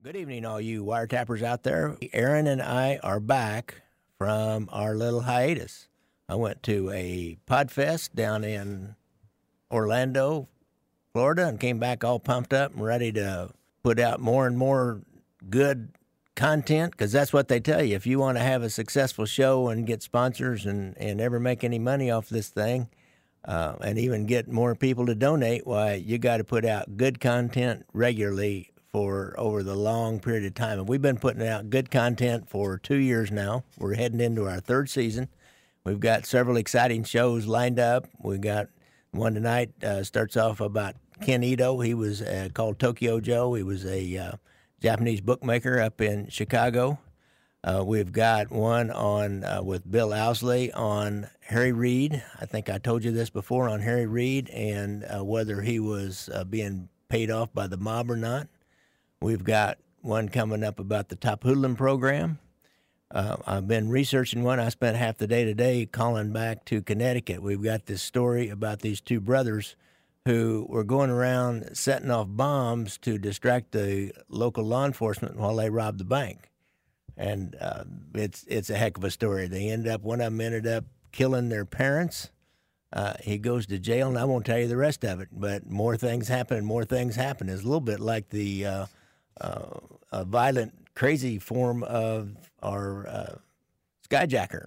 Good evening, all you wiretappers out there. Aaron and I are back from our little hiatus. I went to a Podfest down in Orlando, Florida, and came back all pumped up and ready to put out more and more good content, because that's what they tell you. If you want to have a successful show and get sponsors and ever make any money off this thing, and even get more people to donate, why, you got to put out good content regularly for over the long period of time. And we've been putting out good content for 2 years now. We're heading into our third season. We've got several exciting shows lined up. We got one tonight, starts off about Ken Ito. He was called Tokyo Joe. He was a Japanese bookmaker up in Chicago. We've got one on with Bill Owsley on Harry Reid. I think I told you this before, on Harry Reid and whether he was being paid off by the mob or not. We've got one coming up about the Top Hoodlum program. I've been researching one. I spent half the day today calling back to Connecticut. We've got this story about these two brothers who were going around setting off bombs to distract the local law enforcement while they robbed the bank. And it's a heck of a story. One of them ended up killing their parents. He goes to jail, and I won't tell you the rest of it, but more things happen and more things happen. It's a little bit like the a violent, crazy form of our skyjacker.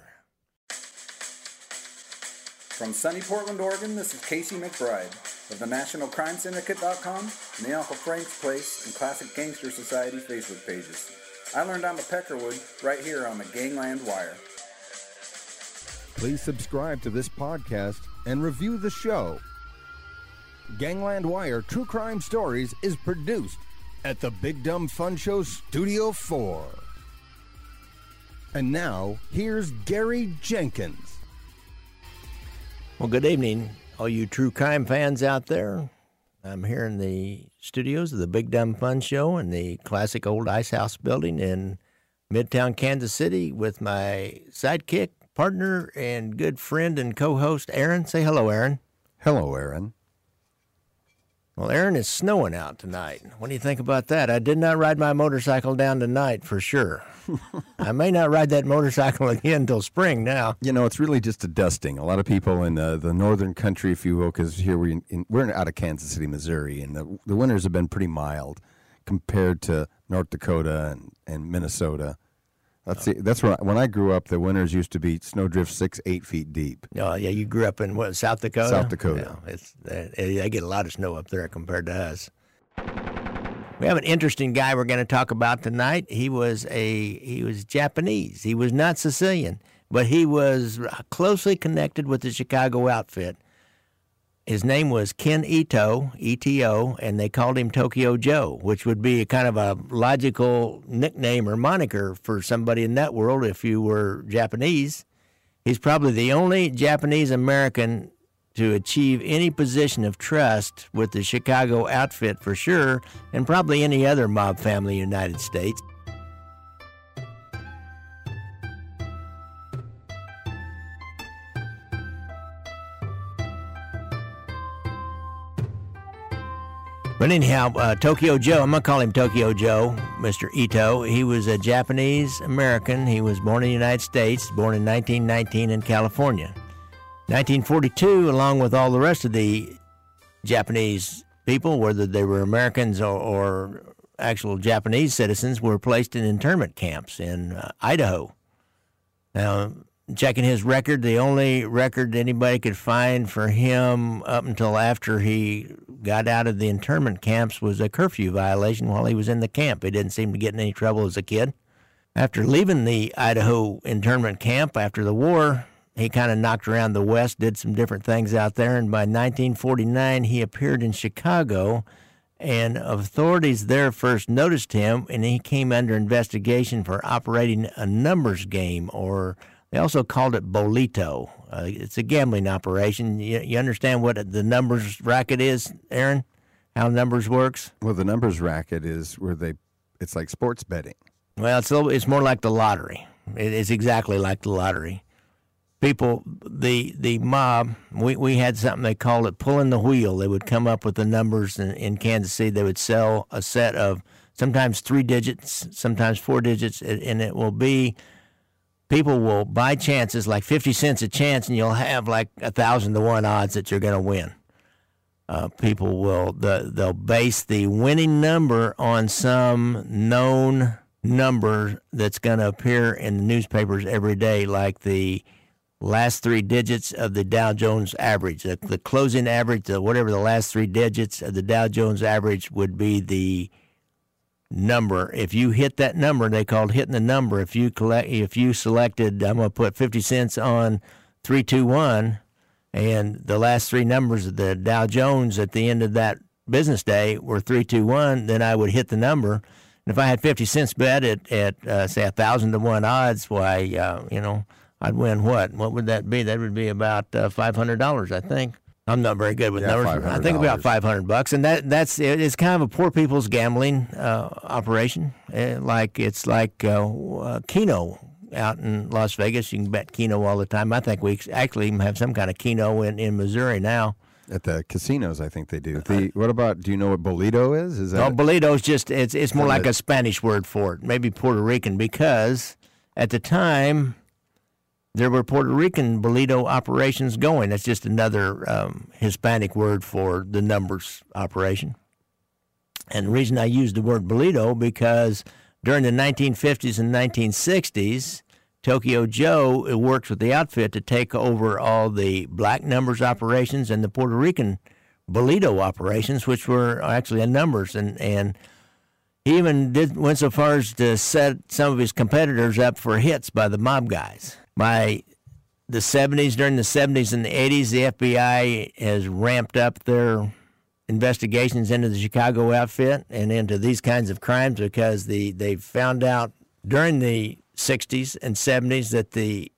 From sunny Portland, Oregon, this is Casey McBride of the NationalCrimeSyndicate.com and the Uncle Frank's Place and Classic Gangster Society Facebook pages. I learned on the Peckerwood right here on the Gangland Wire. Please subscribe to this podcast and review the show. Gangland Wire True Crime Stories is produced at the Big Dumb Fun Show Studio 4. And now, here's Gary Jenkins. Well, good evening, all you true crime fans out there. I'm here in the studios of the Big Dumb Fun Show in the classic old Ice House building in Midtown, Kansas City with my sidekick, partner, and good friend and co-host, Aaron. Say hello, Aaron. Hello, Aaron. Well, Aaron, it's snowing out tonight. What do you think about that? I did not ride my motorcycle down tonight for sure. I may not ride that motorcycle again until spring now. You know, it's really just a dusting. A lot of people in the northern country, if you will, because here we're out of Kansas City, Missouri, and the winters have been pretty mild compared to North Dakota and Minnesota. That's where when I grew up, the winters used to be snowdrift 6-8 feet deep. Oh yeah, you grew up in what, South Dakota? South Dakota. Yeah, they get a lot of snow up there compared to us. We have an interesting guy we're going to talk about tonight. He was Japanese. He was not Sicilian, but he was closely connected with the Chicago outfit. His name was Ken Ito, E-T-O, and they called him Tokyo Joe, which would be a kind of a logical nickname or moniker for somebody in that world if you were Japanese. He's probably the only Japanese American to achieve any position of trust with the Chicago outfit for sure, and probably any other mob family in the United States. But anyhow, Tokyo Joe, I'm going to call him Tokyo Joe, Mr. Ito. He was a Japanese-American. He was born in the United States, born in 1919 in California. 1942, along with all the rest of the Japanese people, whether they were Americans or actual Japanese citizens, were placed in internment camps in Idaho. Now, checking his record, the only record anybody could find for him up until after he got out of the internment camps was a curfew violation while he was in the camp. He didn't seem to get in any trouble as a kid. After leaving the Idaho internment camp after the war, he kind of knocked around the West, did some different things out there, and by 1949 he appeared in Chicago, and authorities there first noticed him, and he came under investigation for operating a numbers game, or they also called it Bolito. It's a gambling operation. You understand what the numbers racket is, Aaron? How numbers works? Well, the numbers racket is where it's like sports betting. Well, it's more like the lottery. It's exactly like the lottery. People, the mob, we had something they called it pulling the wheel. They would come up with the numbers in Kansas City. They would sell a set of sometimes 3 digits, sometimes 4 digits, and it will be, people will buy chances like 50 cents a chance, and you'll have like 1,000 to 1 odds that you're going to win. People will, they'll base the winning number on some known number that's going to appear in the newspapers every day, like the last 3 digits of the Dow Jones average, the closing average, whatever the last 3 digits of the Dow Jones average would be the number. If you hit that number, they called hitting the number. If you selected, I'm going to put 50 cents on 321, and the last 3 numbers of the Dow Jones at the end of that business day were 321, then I would hit the number. And if I had 50 cents bet at say 1,000 to 1 odds, why, I'd win what? What would that be? That would be about $500, I think. I'm not very good with numbers. I think about $500, and that's it. It's kind of a poor people's gambling operation. It's like Keno out in Las Vegas. You can bet Keno all the time. I think we actually even have some kind of Keno in Missouri now. At the casinos, I think they do. What about? Do you know what bolito is? Is that? Bolito's just it's more like a Spanish word for it, maybe Puerto Rican, because at the time there were Puerto Rican bolito operations going. That's just another Hispanic word for the numbers operation. And the reason I use the word bolito because during the 1950s and 1960s, Tokyo Joe worked with the outfit to take over all the black numbers operations and the Puerto Rican bolito operations, which were actually in numbers. And he even went so far as to set some of his competitors up for hits by the mob guys. By the 70s, during the 70s and the 80s, the FBI has ramped up their investigations into the Chicago outfit and into these kinds of crimes because they found out during the 60s and 70s that the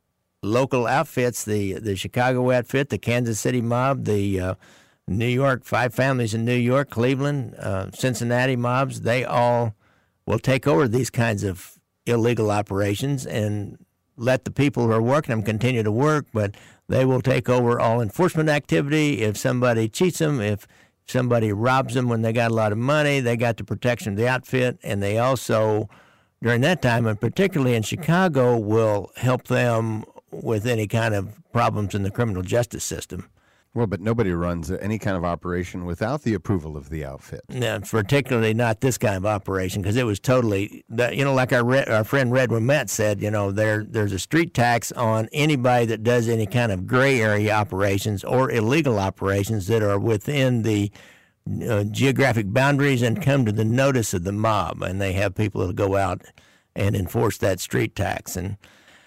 local outfits, the Chicago outfit, the Kansas City mob, the New York, 5 families in New York, Cleveland, Cincinnati mobs, they all will take over these kinds of illegal operations and let the people who are working them continue to work, but they will take over all enforcement activity. If somebody cheats them, if somebody robs them when they got a lot of money, they got the protection of the outfit, and they also, during that time, and particularly in Chicago, will help them with any kind of problems in the criminal justice system. Well, but nobody runs any kind of operation without the approval of the outfit. No, particularly not this kind of operation, because it was totally, like our friend Red Wimet said, there's a street tax on anybody that does any kind of gray area operations or illegal operations that are within the geographic boundaries and come to the notice of the mob, and they have people that go out and enforce that street tax. And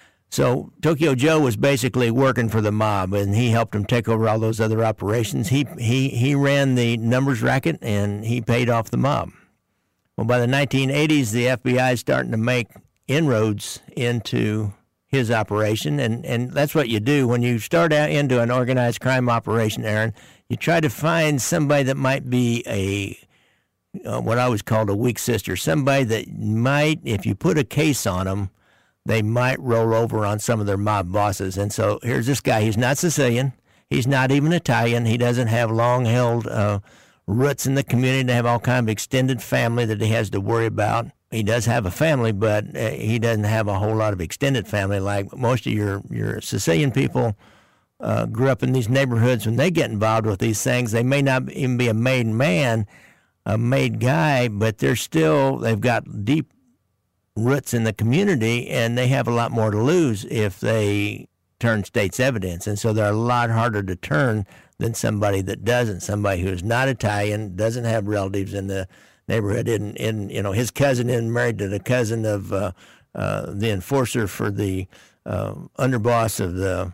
so Tokyo Joe was basically working for the mob, and he helped him take over all those other operations. He ran the numbers racket, and he paid off the mob. Well, by the 1980s, the FBI is starting to make inroads into his operation, and that's what you do when you start out into an organized crime operation, Aaron. You try to find somebody that might be what I always called a weak sister, somebody that might, if you put a case on them, they might roll over on some of their mob bosses. And so here's this guy. He's not Sicilian. He's not even Italian. He doesn't have long-held roots in the community to have all kind of extended family that he has to worry about. He does have a family, but he doesn't have a whole lot of extended family like most of your Sicilian people grew up in these neighborhoods. When they get involved with these things, they may not even be a made man, a made guy, but they've got deep roots in the community, and they have a lot more to lose if they turn state's evidence. And so they're a lot harder to turn than somebody that doesn't, somebody who is not Italian, doesn't have relatives in the neighborhood, his cousin isn't married to the cousin of the enforcer for the underboss of the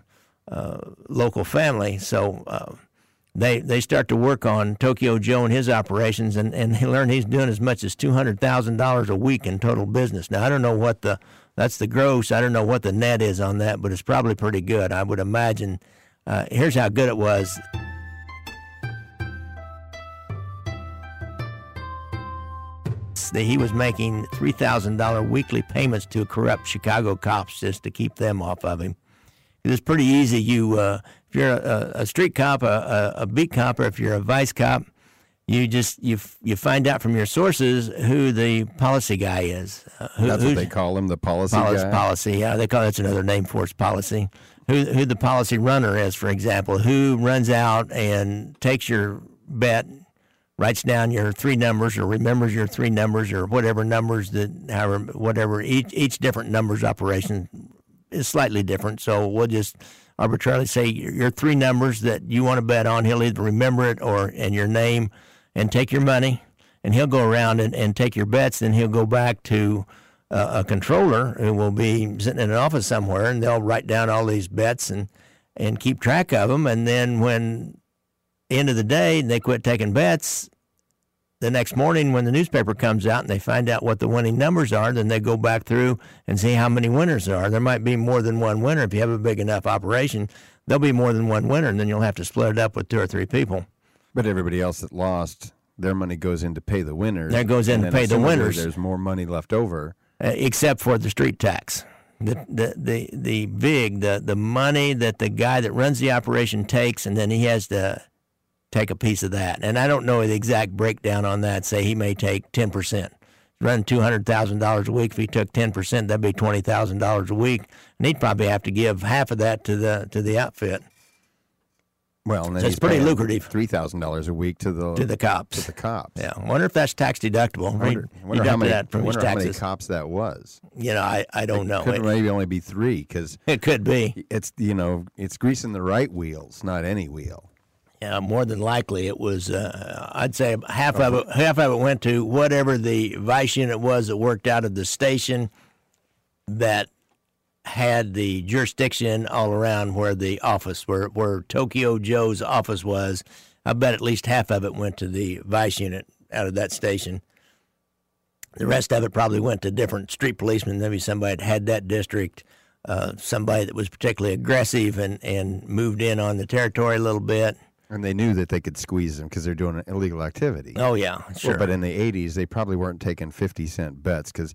local family. So they start to work on Tokyo Joe and his operations, and they learn he's doing as much as $200,000 a week in total business. Now, I don't know that's the gross. I don't know what the net is on that, but it's probably pretty good. I would imagine. Here's how good it was. He was making $3,000 weekly payments to corrupt Chicago cops just to keep them off of him. It's pretty easy. If you're a street cop, a beat cop, or if you're a vice cop, you find out from your sources who the policy guy is. That's what they call him, the policy guy? Policy, yeah. They call that's another name for it's policy. Who the policy runner is, for example, who runs out and takes your bet, writes down your three numbers or remembers your three numbers or whatever numbers whatever each different numbers operation is slightly different. So we'll just arbitrarily say your three numbers that you want to bet on. He'll either remember it and your name and take your money, and he'll go around and take your bets. Then he'll go back to a controller who will be sitting in an office somewhere, and they'll write down all these bets and keep track of them. And then when end of the day they quit taking bets, the next morning when the newspaper comes out and they find out what the winning numbers are, then they go back through and see how many winners there are. There might be more than one winner. If you have a big enough operation, there'll be more than one winner, and then you'll have to split it up with two or three people. But everybody else that lost, their money goes in to pay the winners. That goes in to pay the winners. There's more money left over. Except for the street tax. The money that the guy that runs the operation takes, and then he has to take a piece of that. And I don't know the exact breakdown on that. Say he may take 10%. Run $200,000 a week. If he took 10%, that'd be $20,000 a week, and he'd probably have to give half of that to the outfit. Well, and then so it's pretty lucrative. $3,000 a week to the cops. To the cops. Yeah, I wonder if that's tax deductible. I wonder how many cops that was. I don't know. Could maybe only be three because it could be. It's it's greasing the right wheels, not any wheel. Yeah, more than likely it was. I'd say half of it went to whatever the vice unit was that worked out of the station that had the jurisdiction all around where the office, where Tokyo Joe's office was. I bet at least half of it went to the vice unit out of that station. The rest of it probably went to different street policemen. Maybe somebody that had that district, somebody that was particularly aggressive and moved in on the territory a little bit. And they knew that they could squeeze them because they're doing an illegal activity. Oh, yeah, sure. Well, but in the 80s, they probably weren't taking 50-cent bets because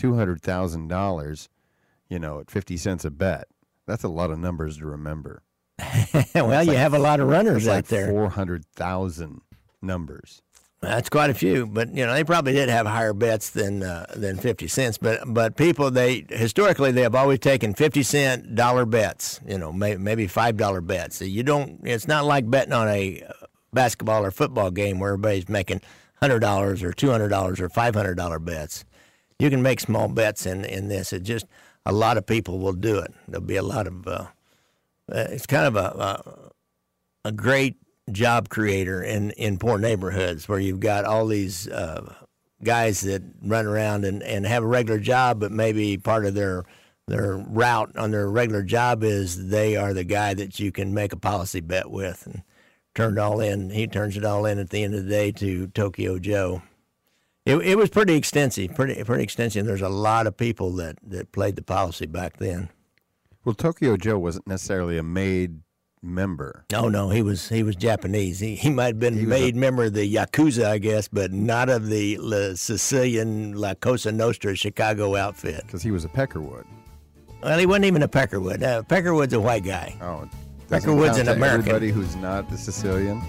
$200,000, at 50 cents a bet, that's a lot of numbers to remember. Well, you have a lot of runners out there. 400,000 numbers. That's quite a few, but they probably did have higher bets than 50 cents. But people, historically they have always taken 50-cent dollar bets. Maybe $5 bets. So it's not like betting on a basketball or football game where everybody's making $100 or $200 or $500 bets. You can make small bets in this. It just a lot of people will do it. There'll be a lot of. It's kind of a great job creator in poor neighborhoods where you've got all these guys that run around and have a regular job, but maybe part of their route on their regular job is they are the guy that you can make a policy bet with and turn it all in. He turns it all in at the end of the day to Tokyo Joe. It was pretty extensive, pretty extensive. There's a lot of people that played the policy back then. Well, Tokyo Joe wasn't necessarily a made member. No, he was Japanese. He might have been made member of the Yakuza, I guess, but not of the Sicilian La Cosa Nostra Chicago outfit. Because he was a Peckerwood. Well, he wasn't even a Peckerwood. Peckerwood's a white guy. Oh, Peckerwood's an American. Everybody who's not the Sicilian.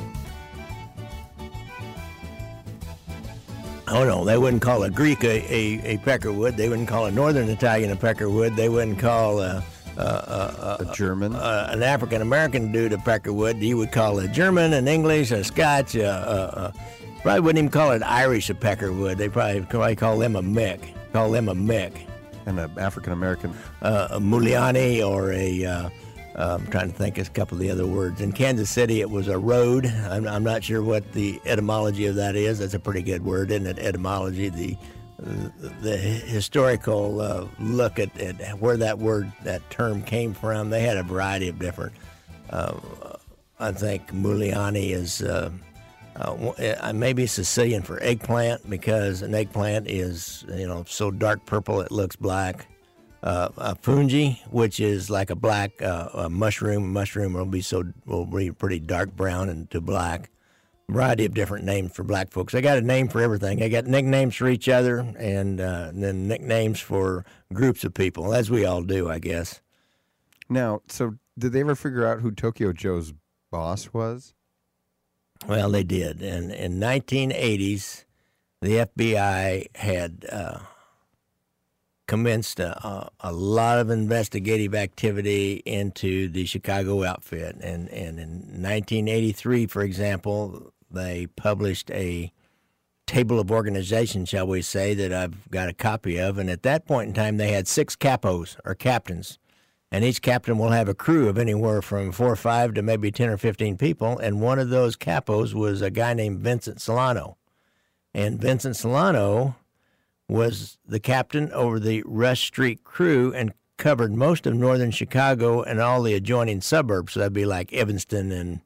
Oh no, they wouldn't call a Greek a Peckerwood. They wouldn't call a Northern Italian a Peckerwood. They wouldn't call a German, an African American dude a Peckerwood. You would call a German, an English, a Scotch. Probably wouldn't even call it Irish a Peckerwood. They probably call them a Mick. And an African American, a Muliani or a. I'm trying to think of a couple of the other words. In Kansas City, it was a road. I'm not sure what the etymology of that is. That's a pretty good word, isn't it? Etymology, the historical look at where that term came from. They had a variety of different. I think Muliani is maybe Sicilian for eggplant because an eggplant is so dark purple it looks black. A fungi, which is like a black mushroom. A mushroom will be pretty dark brown and to black. Variety of different names for black folks. They got a name for everything. They got nicknames for each other and then nicknames for groups of people, as we all do, I guess. Now, so did they ever figure out who Tokyo Joe's boss was? Well, they did. And in 1980s, the FBI had commenced a lot of investigative activity into the Chicago outfit. And in 1983, for example, they published a table of organization, shall we say, that I've got a copy of. And at that point in time, they had 6 capos, or captains. And each captain will have a crew of anywhere from 4 or 5 to maybe 10 or 15 people. And one of those capos was a guy named Vincent Solano. And Vincent Solano was the captain over the Rush Street crew and covered most of northern Chicago and all the adjoining suburbs. So that'd be like Evanston and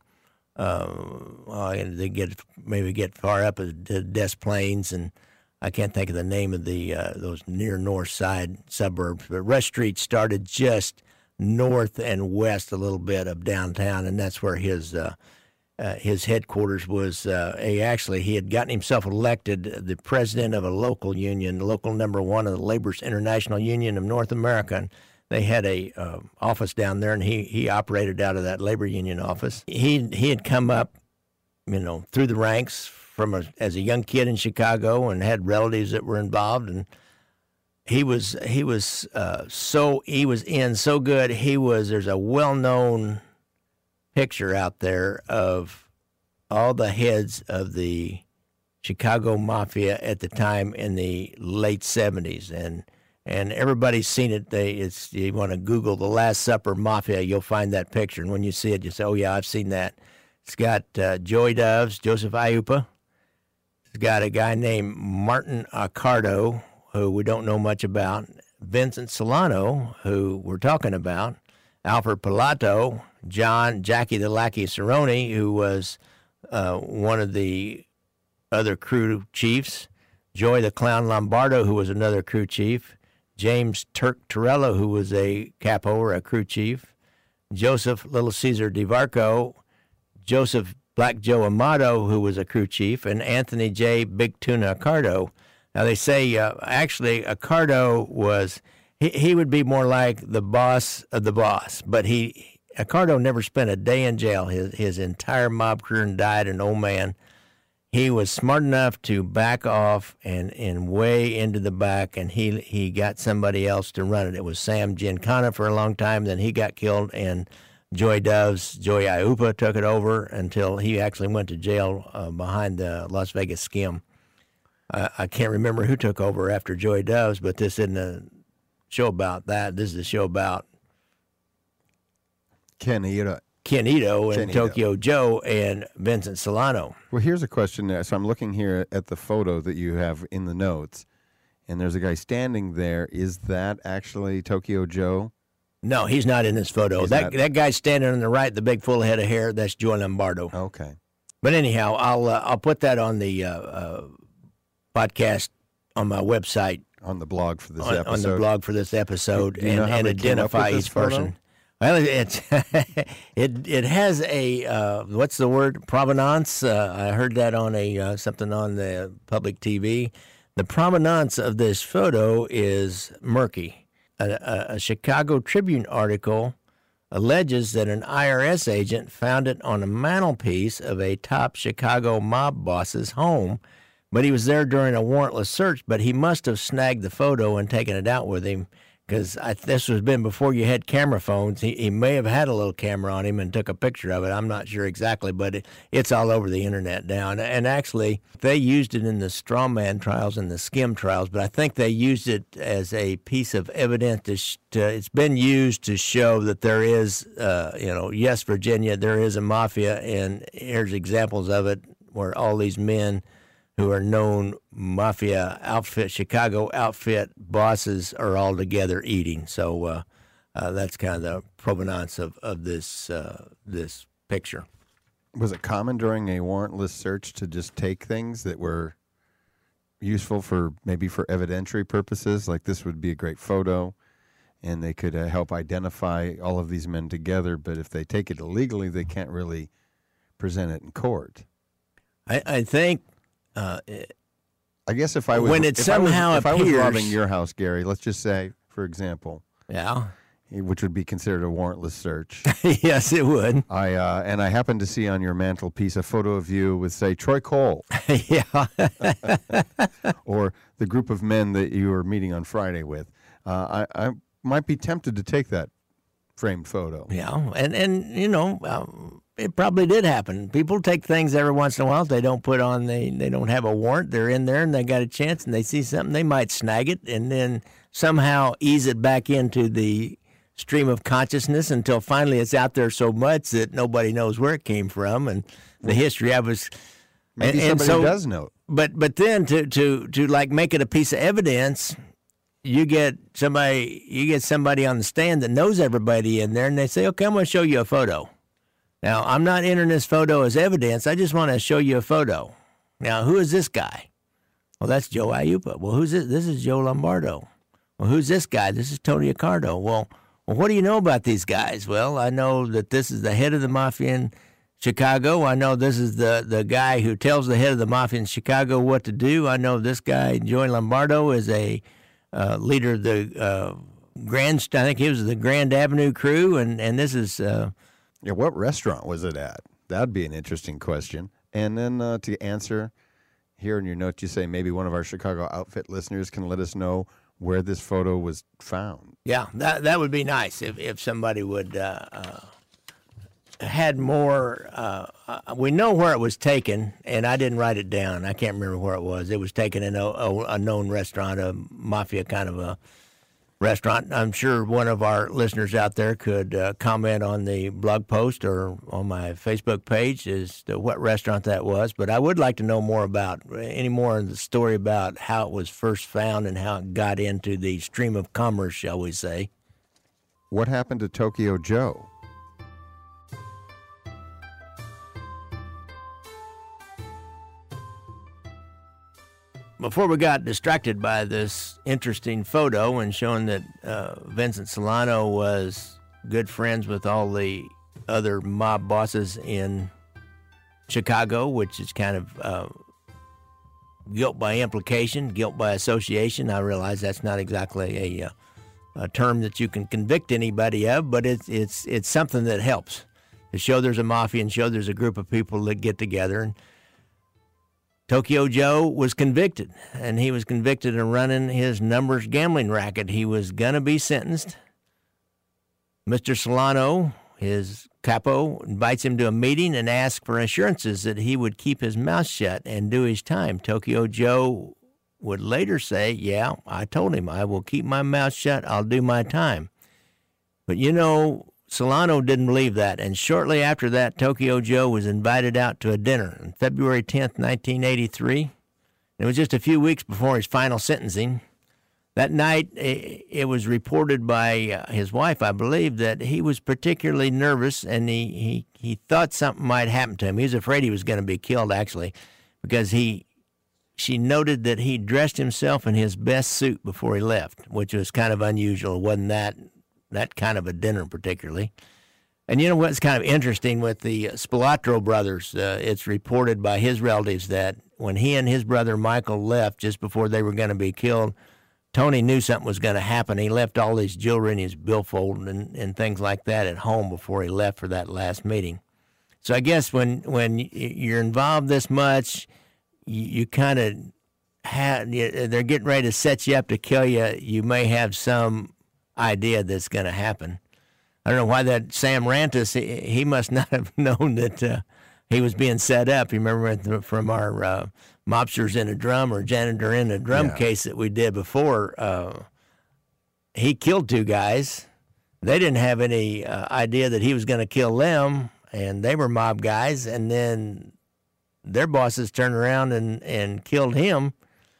they get far up to Des Plaines, and I can't think of the name of the those near north side suburbs. But Rush Street started just north and west a little bit of downtown, and that's where his headquarters was. He had gotten himself elected the president of a local union, local number 1 of the Labor's International Union of North America. And they had a office down there, and he operated out of that labor union office. He had come up, through the ranks as a young kid in Chicago, and had relatives that were involved, and he was in so good. There's a well-known picture out there of all the heads of the Chicago Mafia at the time in the late 70s, and everybody's seen it. You want to Google The Last Supper Mafia, you'll find that picture, and when you see it, you say, oh yeah, I've seen that. It's got Joey Doves, Joseph Iuppa. It's got a guy named Martin Accardo, who we don't know much about, Vincent Solano, who we're talking about, Alfred Pilato, Jackie the Lackey Cerrone, who was one of the other crew chiefs, Joey the Clown Lombardo, who was another crew chief, James Turk Torello, who was a capo or a crew chief, Joseph Little Caesar DeVarco, Joseph Black Joe Amato, who was a crew chief, and Anthony J. Big Tuna Accardo. Now, they say actually Accardo was, he would be more like the boss of the boss, but Accardo never spent a day in jail. His entire mob career, and died an old man. He was smart enough to back off and way into the back, and he got somebody else to run it. It was Sam Giancana for a long time. Then he got killed, and Joey Iuppa took it over until he actually went to jail behind the Las Vegas Skim. I can't remember who took over after Joey Doves, but this isn't a show about that. This is a show about Ken Ito and Tokyo Joe and Vincent Solano. Well, here's a question there. So I'm looking here at the photo that you have in the notes, and there's a guy standing there. Is that actually Tokyo Joe? No, he's not in this photo. That guy standing on the right, the big full head of hair, that's Joe Lombardo. Okay. But anyhow, I'll put that on the podcast on my website. On the blog for this episode. On the blog for this episode, and identify each person. Photo? Well, it has a what's the word, provenance? I heard that on something on the public TV. The provenance of this photo is murky. A Chicago Tribune article alleges that an IRS agent found it on a mantelpiece of a top Chicago mob boss's home, but he was there during a warrantless search. But he must have snagged the photo and taken it out with him, because this was been before you had camera phones. He may have had a little camera on him and took a picture of it. I'm not sure exactly, but it's all over the internet now. And actually, they used it in the straw man trials and the skim trials, but I think they used it as a piece of evidence. It's been used to show that there is, yes, Virginia, there is a mafia, and here's examples of it where all these men who are known mafia outfit, Chicago outfit bosses are all together eating. So that's kind of the provenance of this picture. Was it common during a warrantless search to just take things that were useful for evidentiary purposes? Like, this would be a great photo, and they could help identify all of these men together. But if they take it illegally, they can't really present it in court. I think. I guess if I was when it somehow if I was appears, robbing your house, Gary, let's just say, for example, yeah, which would be considered a warrantless search. Yes, it would. I happened to see on your mantelpiece a photo of you with, say, Troy Cole. Yeah. Or the group of men that you were meeting on Friday with. I might be tempted to take that framed photo. Yeah, and it probably did happen. People take things every once in a while. They don't put on, they don't have a warrant. They're in there and they got a chance and they see something. They might snag it and then somehow ease it back into the stream of consciousness until finally it's out there so much that nobody knows where it came from and the history of it. Maybe somebody does know. But then to like make it a piece of evidence, you get somebody on the stand that knows everybody in there, and they say, "Okay, I'm going to show you a photo." Now, I'm not entering this photo as evidence. I just want to show you a photo. Now, who is this guy? Well, that's Joe Aiuppa. Well, who's this? This is Joe Lombardo. Well, who's this guy? This is Tony Accardo. Well, what do you know about these guys? Well, I know that this is the head of the mafia in Chicago. I know this is the guy who tells the head of the mafia in Chicago what to do. I know this guy, Joey Lombardo, is a leader of the I think he was the Grand Avenue crew, and this is... what restaurant was it at? That'd be an interesting question. And then to answer, here in your note, you say maybe one of our Chicago Outfit listeners can let us know where this photo was found. Yeah, that would be nice if somebody would had more. We know where it was taken, and I didn't write it down. I can't remember where it was. It was taken in a known restaurant, a mafia kind of a restaurant. I'm sure one of our listeners out there could comment on the blog post or on my Facebook page as to what restaurant that was. But I would like to know more about any more of the story about how it was first found and how it got into the stream of commerce, shall we say. What happened to Tokyo Joe? Before we got distracted by this interesting photo and showing that Vincent Solano was good friends with all the other mob bosses in Chicago, which is kind of guilt by implication, guilt by association. I realize that's not exactly a term that you can convict anybody of, but it's something that helps to show there's a mafia and show there's a group of people that get together. And Tokyo Joe was convicted, and he was convicted of running his numbers gambling racket. He was going to be sentenced. Mr. Solano, his capo, invites him to a meeting and asks for assurances that he would keep his mouth shut and do his time. Tokyo Joe would later say, "Yeah, I told him I will keep my mouth shut. I'll do my time." But Solano didn't believe that, and shortly after that, Tokyo Joe was invited out to a dinner on February 10th, 1983. It was just a few weeks before his final sentencing. That night, it was reported by his wife, I believe, that he was particularly nervous, and he thought something might happen to him. He was afraid he was going to be killed, actually, because she noted that he dressed himself in his best suit before he left, which was kind of unusual. It wasn't that kind of a dinner particularly. And you know what's kind of interesting with the Spilatro brothers, it's reported by his relatives that when he and his brother Michael left just before they were going to be killed, Tony knew something was going to happen. He left all his jewelry and his billfold and things like that at home before he left for that last meeting. So I guess when you're involved this much, you kind of they're getting ready to set you up to kill you. You may have some idea that's going to happen. I don't know why that Sam Rantis, he must not have known that he was being set up. You remember from our mobsters in a drum or janitor in a drum case that we did before. He killed two guys. They didn't have any idea that he was going to kill them, and they were mob guys, and then their bosses turned around and killed him.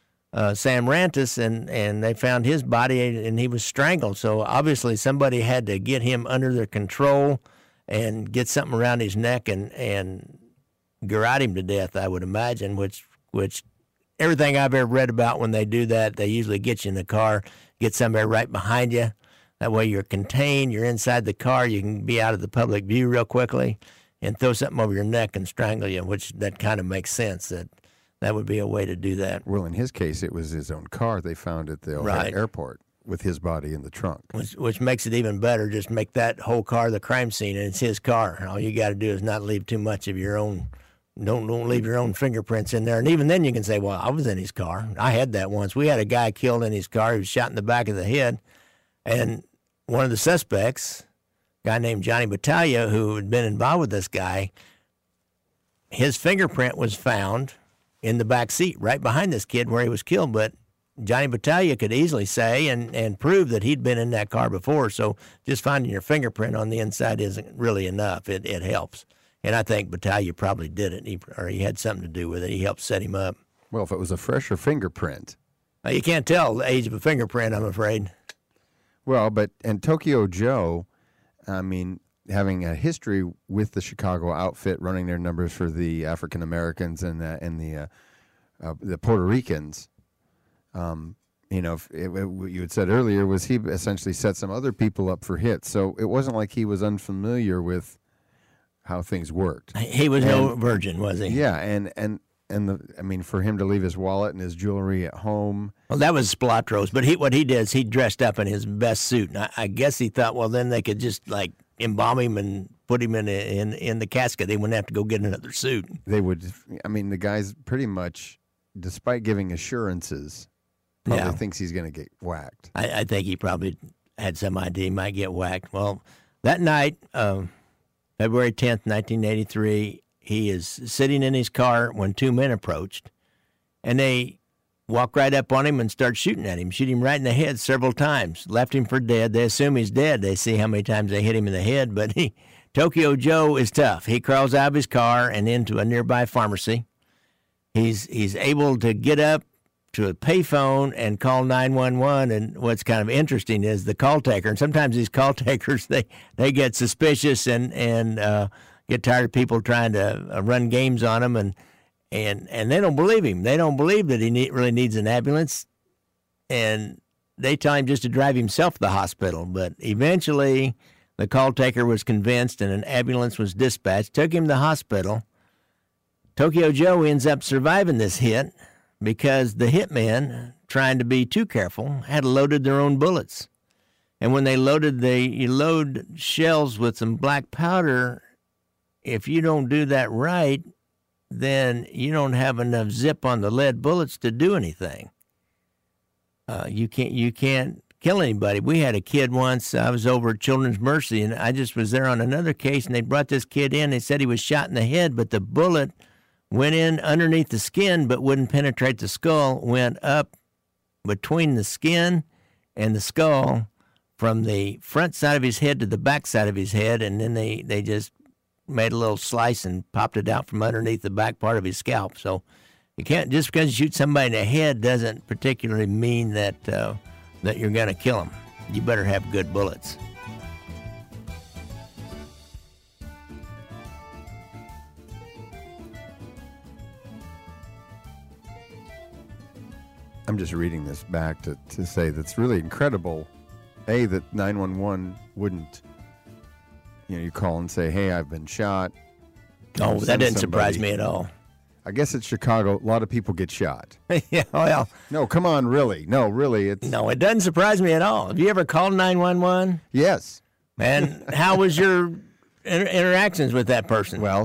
Sam Rantis, and they found his body, and he was strangled. So obviously somebody had to get him under their control and get something around his neck and garrote him to death, I would imagine, which everything I've ever read about when they do that, they usually get you in the car, get somebody right behind you. That way you're contained, you're inside the car, you can be out of the public view real quickly and throw something over your neck and strangle you, which that kind of makes sense. That would be a way to do that. Well, in his case, it was his own car they found at the O'Hare airport. with his body in the trunk. Which makes it even better. Just make that whole car the crime scene, and it's his car. All you got to do is not leave too much of your own. Don't leave your own fingerprints in there. And even then, you can say, "Well, I was in his car." I had that once. We had a guy killed in his car. He was shot in the back of the head, and one of the suspects, a guy named Johnny Battaglia, who had been involved with this guy, his fingerprint was found in the back seat right behind this kid where he was killed. But Johnny Battaglia could easily say and prove that he'd been in that car before. So just finding your fingerprint on the inside isn't really enough. It helps. And I think Battaglia probably did it, or he had something to do with it. He helped set him up. Well, if it was a fresher fingerprint. You can't tell the age of a fingerprint, I'm afraid. Well, and Tokyo Joe, I mean, having a history with the Chicago outfit, running their numbers for the African Americans and the Puerto Ricans, what you had said earlier was he essentially set some other people up for hits. So it wasn't like he was unfamiliar with how things worked. He was no virgin, was he? Yeah, for him to leave his wallet and his jewelry at home. Well, that was Spalatro's, but what he did is he dressed up in his best suit, and I guess he thought, well, then they could just like embalm him and put him in the casket. They wouldn't have to go get another suit. They would. I mean, the guy's pretty much, despite giving assurances, probably thinks he's going to get whacked. I think he probably had some idea he might get whacked. Well, that night, February 10th, 1983, he is sitting in his car when two men approached, and they walk right up on him and start shooting at him, shoot him right in the head several times, left him for dead. They assume he's dead. They see how many times they hit him in the head, but Tokyo Joe is tough. He crawls out of his car and into a nearby pharmacy. He's able to get up to a payphone and call 911. And what's kind of interesting is the call taker. And sometimes these call takers they get suspicious and get tired of people trying to run games on them, and they don't believe him. They don't believe that he really needs an ambulance, and they tell him just to drive himself to the hospital. But eventually, the call taker was convinced, and an ambulance was dispatched, took him to the hospital. Tokyo Joe ends up surviving this hit because the hitmen, trying to be too careful, had loaded their own bullets. And when you load shells with some black powder, if you don't do that right, then you don't have enough zip on the lead bullets to do anything. You can't kill anybody. We had a kid once. I was over at Children's Mercy, and I just was there on another case, and they brought this kid in. They said he was shot in the head, but the bullet went in underneath the skin but wouldn't penetrate the skull, went up between the skin and the skull from the front side of his head to the back side of his head, and then they just made a little slice and popped it out from underneath the back part of his scalp. So you can't, just because you shoot somebody in the head doesn't particularly mean that you're going to kill them. You better have good bullets. I'm just reading this back to say that's really incredible. That 911 wouldn't, you call and say, hey, I've been shot. Oh, that didn't surprise me at all. I guess it's Chicago. A lot of people get shot. Yeah, well. No, come on, really. No, really. No, it doesn't surprise me at all. Have you ever called 911? Yes. And how was your interactions with that person? Well,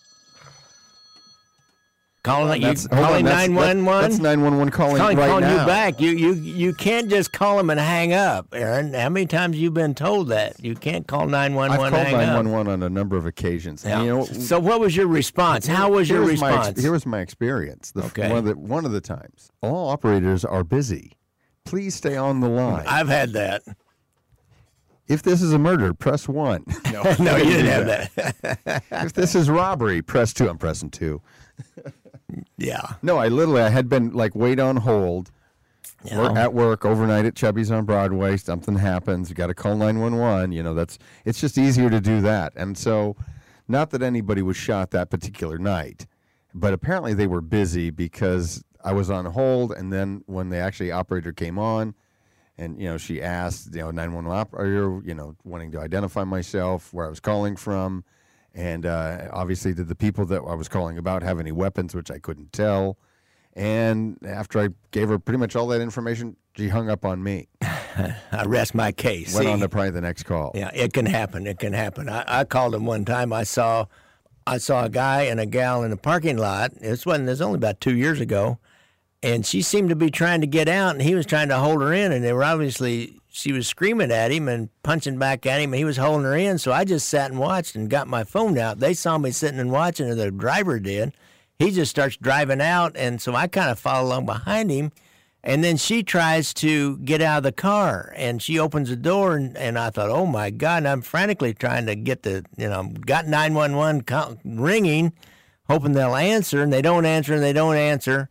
calling 911. That's 911 calling right calling now. You back. You can't just call them and hang up, Aaron. How many times have you been told that you can't call 911? I've called 911 on a number of occasions. Yeah. And, so what was your response? How was your response? Here was my experience. One of the times. All operators are busy. Please stay on the line. I've had that. If this is a murder, press 1. No, no, you didn't have that. If this is robbery, press 2. I'm pressing 2. Yeah. No, I had been like wait on hold. At work overnight at Chubby's on Broadway. Something happens. You got to call 911. It's just easier to do that. And so, not that anybody was shot that particular night, but apparently they were busy because I was on hold. And then when the operator came on, and she asked, 911 operator, wanting to identify myself, where I was calling from. And obviously, did the people that I was calling about have any weapons, which I couldn't tell. And after I gave her pretty much all that information, she hung up on me. I rest my case. Went on to probably the next call. Yeah, it can happen. It can happen. I called him one time. I saw a guy and a gal in the parking lot. This was only about 2 years ago, and she seemed to be trying to get out, and he was trying to hold her in, and they were obviously, she was screaming at him and punching back at him, and he was holding her in. So I just sat and watched and got my phone out. They saw me sitting and watching, or the driver did. He just starts driving out, and so I kind of follow along behind him. And then she tries to get out of the car, and she opens the door, and I thought, oh, my God. And I'm frantically trying to get got 911 ringing, hoping they'll answer, and they don't answer, and they don't answer.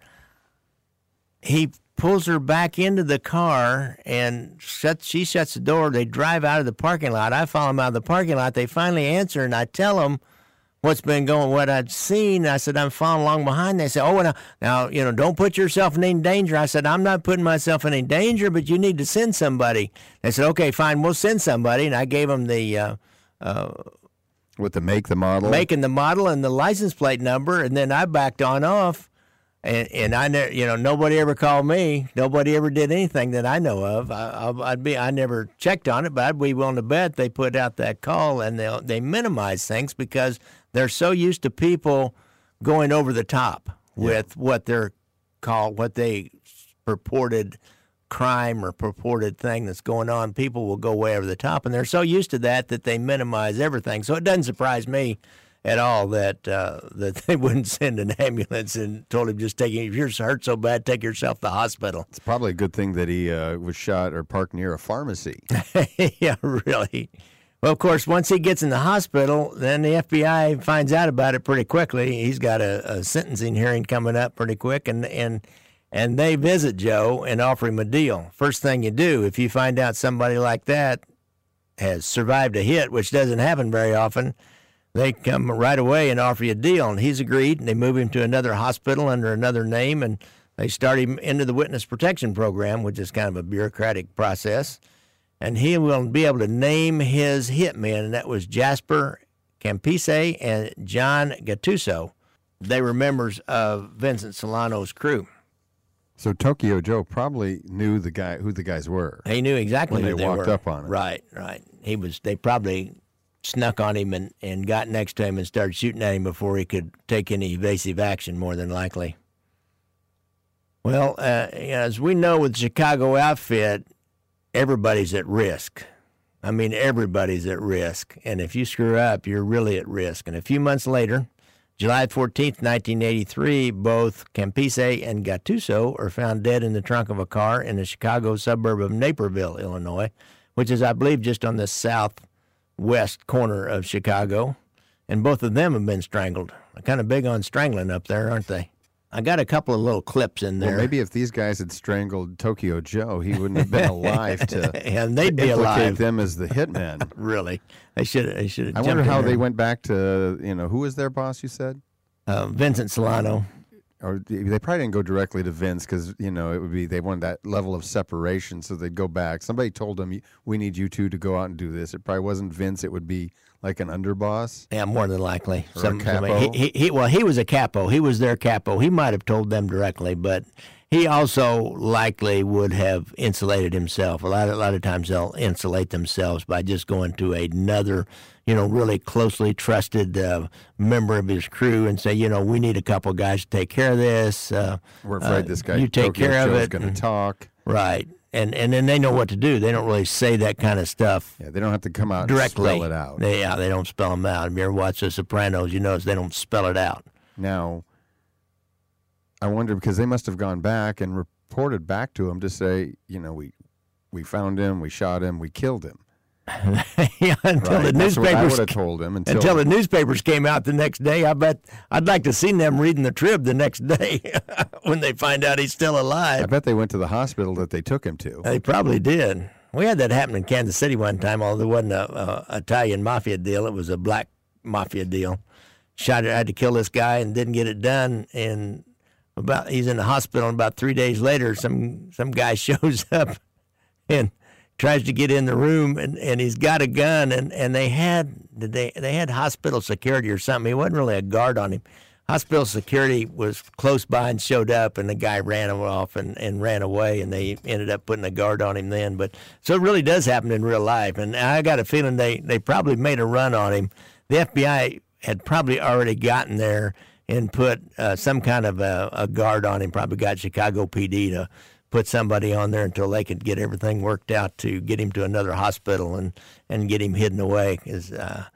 He pulls her back into the car, and she shuts the door. They drive out of the parking lot. I follow them out of the parking lot. They finally answer, and I tell them what I'd seen. I said, I'm following along behind. They said, oh, now, don't put yourself in any danger. I said, I'm not putting myself in any danger, but you need to send somebody. They said, okay, fine, we'll send somebody. And I gave them the with the make, the model, and the model and the license plate number, and then I backed on off. And I never, nobody ever called me. Nobody ever did anything that I know of. I never checked on it, but I'd be willing to bet they put out that call, and they minimize things because they're so used to people going over the top with what they purported crime or purported thing that's going on. People will go way over the top, and they're so used to that they minimize everything. So it doesn't surprise me at all that they wouldn't send an ambulance and told him just if you're hurt so bad, take yourself to the hospital. It's probably a good thing that he was shot or parked near a pharmacy. Yeah, really. Well, of course, once he gets in the hospital, then the FBI finds out about it pretty quickly. He's got a sentencing hearing coming up pretty quick, and they visit Joe and offer him a deal. First thing you do, if you find out somebody like that has survived a hit, which doesn't happen very often, they come right away and offer you a deal, and he's agreed, and they move him to another hospital under another name, and they start him into the witness protection program, which is kind of a bureaucratic process, and he will be able to name his hitmen, and that was Jasper Campise and John Gattuso. They were members of Vincent Solano's crew. So Tokyo Joe probably knew who the guys were. He knew exactly when they walked up on him. Right. They probably snuck on him and got next to him and started shooting at him before he could take any evasive action, more than likely. Well, as we know with the Chicago outfit, everybody's at risk. I mean, everybody's at risk. And if you screw up, you're really at risk. And a few months later, July 14th, 1983, both Campise and Gattuso are found dead in the trunk of a car in the Chicago suburb of Naperville, Illinois, which is, I believe, just on the southwest corner of Chicago. And both of them have been strangled. They're kind of big on strangling up there, aren't they? I got a couple of little clips in there. Well, maybe if these guys had strangled Tokyo Joe, he wouldn't have been alive to and they'd be implicate alive. them as the hitmen. Really, they should have. I wonder how they went back to who was their boss? You said Vincent Solano. Or they probably didn't go directly to Vince because it would be they wanted that level of separation, so they'd go back. Somebody told them, "We need you two to go out and do this." It probably wasn't Vince; it would be like an underboss. Yeah, more than likely. Or a capo. He was a capo. He was their capo. He might have told them directly, but he also likely would have insulated himself. A lot of times they'll insulate themselves by just going to another, really closely trusted member of his crew and say, we need a couple guys to take care of this. We're afraid this guy you take Tokyo care of Joe's it. going to talk. Right. And then they know what to do. They don't really say that kind of stuff. Yeah, they don't have to come out directly. And spell it out. They don't spell them out. If you ever watch The Sopranos, you notice they don't spell it out. Now, I wonder because they must have gone back and reported back to him to say, we found him, we shot him, we killed him. Yeah, until the That's what I newspapers would have told him until the newspapers came out the next day. I bet I'd like to see them reading the Trib the next day when they find out he's still alive. I bet they went to the hospital that they took him to. They probably did. We had that happen in Kansas City one time, although it wasn't a Italian mafia deal. It was a black mafia deal. Had to kill this guy and didn't get it done. And he's in the hospital, and about 3 days later, some guy shows up and tries to get in the room, and he's got a gun, and they had hospital security or something. He wasn't really a guard on him. hospital security was close by and showed up, and the guy ran off and ran away, and they ended up putting a guard on him then. But so it really does happen in real life, and I got a feeling they probably made a run on him. The FBI had probably already gotten there and put some kind of a guard on him, probably got Chicago PD to put somebody on there until they could get everything worked out to get him to another hospital and get him hidden away. Because,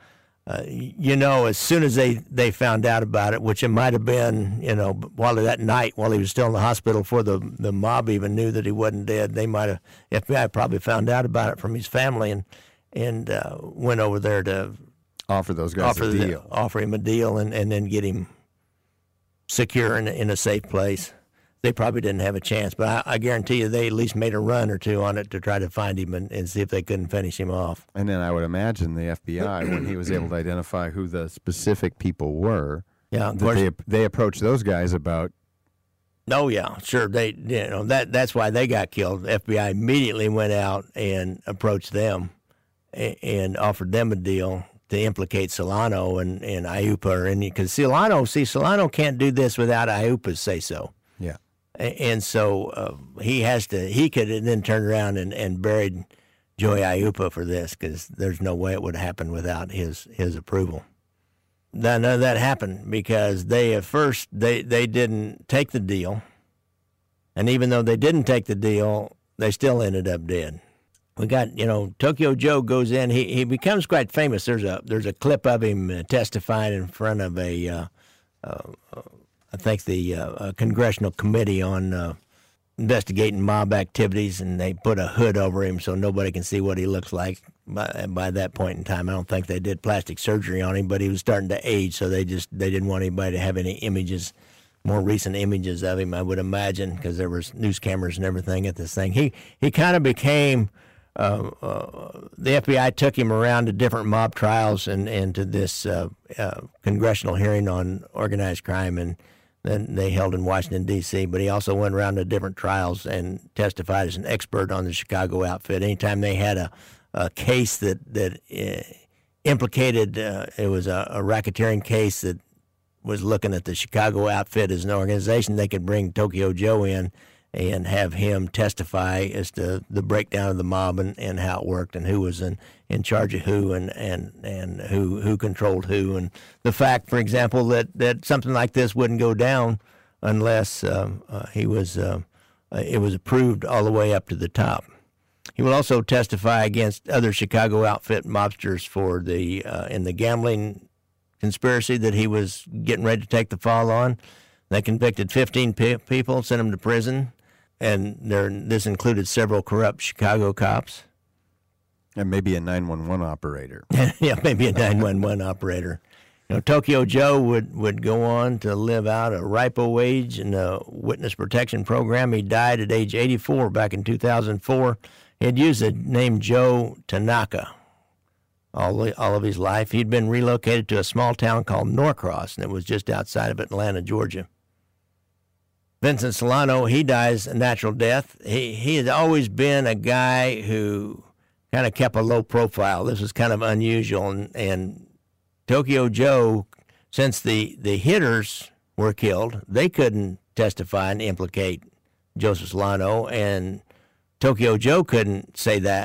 as soon as they found out about it, which it might have been, while that night, while he was still in the hospital before the mob even knew that he wasn't dead, FBI probably found out about it from his family and went over there to offer those guys a deal. Offer him a deal and then get him secure in a safe place. They probably didn't have a chance, but I guarantee you they at least made a run or two on it to try to find him and see if they couldn't finish him off. And then I would imagine the FBI, when he was able to identify who the specific people were, they approached those guys about. Oh yeah, sure. That's why they got killed. The FBI immediately went out and approached them and offered them a deal to implicate Solano and IUPA, because Solano can't do this without IUPA's say so. Yeah. And so he could have then turned around and buried Joey IUPA for this, because there's no way it would happen without his approval. None of that happened because at first they didn't take the deal, and even though they didn't take the deal, they still ended up dead. We got, Tokyo Joe goes in. He becomes quite famous. There's a clip of him testifying in front of a congressional committee on investigating mob activities, and they put a hood over him so nobody can see what he looks like. By that point in time, I don't think they did plastic surgery on him, but he was starting to age, so they didn't want anybody to have any images, more recent images of him, I would imagine, because there was news cameras and everything at this thing. He kind of became. The FBI took him around to different mob trials and to this congressional hearing on organized crime, and then they held in Washington, D.C., but he also went around to different trials and testified as an expert on the Chicago outfit. Anytime they had a case that implicated, it was a racketeering case that was looking at the Chicago outfit as an organization, they could bring Tokyo Joe in and have him testify as to the breakdown of the mob and how it worked and who was in charge of who and who controlled who. And the fact, for example, that something like this wouldn't go down unless it was approved all the way up to the top. He will also testify against other Chicago outfit mobsters for in the gambling conspiracy that he was getting ready to take the fall on. They convicted 15 people, sent them to prison. And this included several corrupt Chicago cops. And maybe a 911 operator. Yeah, maybe a 911 operator. Tokyo Joe would go on to live out a ripe old age in the witness protection program. He died at age 84 back in 2004. He had used the name Joe Tanaka all of his life. He'd been relocated to a small town called Norcross, and it was just outside of Atlanta, Georgia. Vincent Solano, he dies a natural death. He had always been a guy who kind of kept a low profile. This was kind of unusual. And Tokyo Joe, since the hitters were killed, they couldn't testify and implicate Joseph Solano, and Tokyo Joe couldn't say that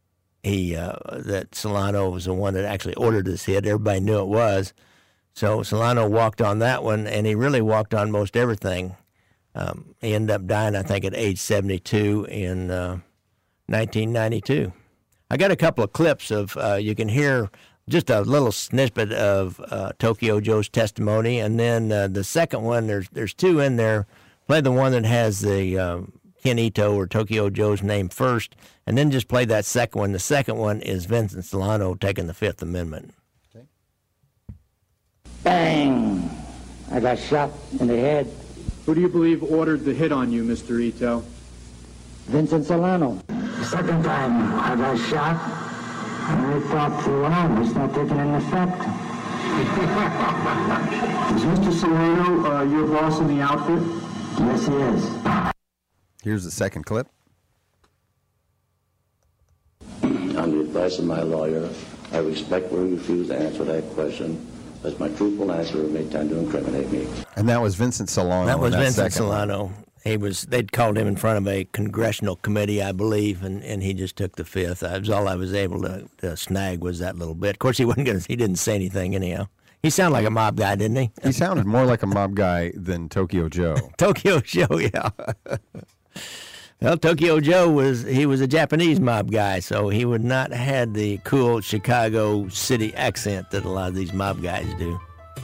that Solano was the one that actually ordered this hit. Everybody knew it was. So Solano walked on that one, and he really walked on most everything. He ended up dying, I think, at age 72 in 1992. I got a couple of clips of, you can hear just a little snippet of Tokyo Joe's testimony, and then the second one, there's two in there. Play the one that has the Ken Ito or Tokyo Joe's name first, and then just play that second one. The second one is Vincent Solano taking the Fifth Amendment. Okay. Bang! I got shot in the head. Who do you believe ordered the hit on you, Mr. Ito? Vincent Solano. The second time I got shot, I thought, wow, it's not taking an effect. Is Mr. Solano your boss in the outfit? Yes, he is. Here's the second clip. On the advice of my lawyer, I respectfully refuse to answer that question as my truthful answer would make time to incriminate me. And that was Vincent Solano. That was Vincent second one. Solano. They'd called him in front of a congressional committee, I believe, and he just took the fifth. That was all I was able to snag was that little bit. Of course, he didn't say anything anyhow. He sounded like a mob guy, didn't he? He sounded more like a mob guy than Tokyo Joe. Tokyo Joe, yeah. Well, Tokyo Joe was a Japanese mob guy, so he would not have had the cool Chicago city accent that a lot of these mob guys do.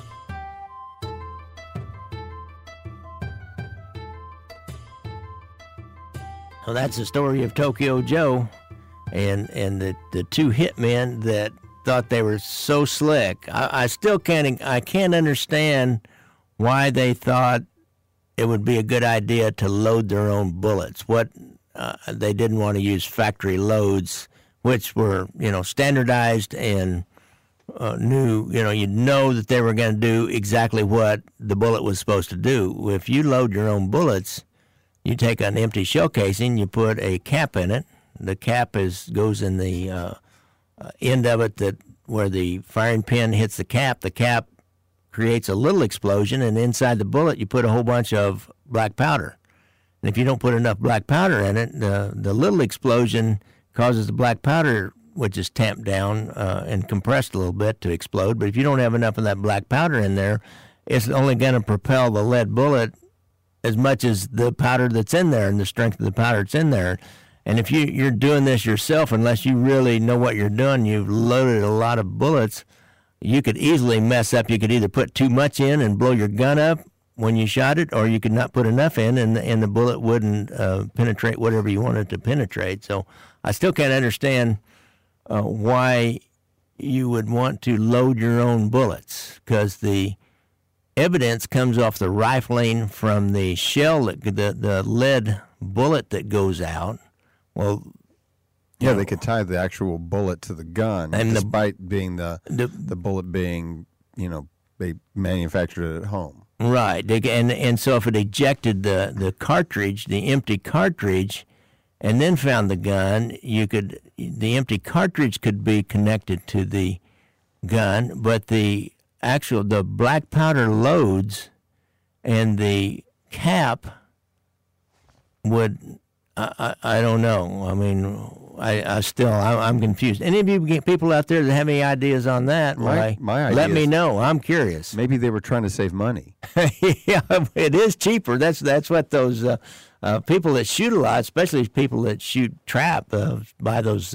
So that's the story of Tokyo Joe and the two hitmen that thought they were so slick. I still can't understand why they thought it would be a good idea to load their own bullets. They didn't want to use factory loads, which were standardized and knew that they were going to do exactly what the bullet was supposed to do. If you load your own bullets, you take an empty shell casing, you put a cap in it. The cap goes in the end of it where the firing pin hits the cap. The cap creates a little explosion, and inside the bullet you put a whole bunch of black powder. And if you don't put enough black powder in it, the little explosion causes the black powder, which is tamped down and compressed a little bit, to explode. But if you don't have enough of that black powder in there, it's only going to propel the lead bullet as much as the powder that's in there and the strength of the powder that's in there. And if you're doing this yourself, unless you really know what you're doing, you've loaded a lot of bullets, you could easily mess up. You could either put too much in and blow your gun up when you shot it, or you could not put enough in and the bullet wouldn't penetrate whatever you wanted to penetrate. So I still can't understand why you would want to load your own bullets, because the evidence comes off the rifling from the shell, the lead bullet that goes out. Well, yeah, they could tie the actual bullet to the gun, and despite being the bullet being, they manufactured it at home. Right, and so if it ejected the cartridge, the empty cartridge, and then found the gun, the empty cartridge could be connected to the gun, but the black powder loads and the cap would, I don't know. I mean, I'm confused. Any of you people out there that have any ideas on that? My idea let me know. I'm curious. Maybe they were trying to save money. Yeah, it is cheaper. That's what those people that shoot a lot, especially people that shoot trap, buy those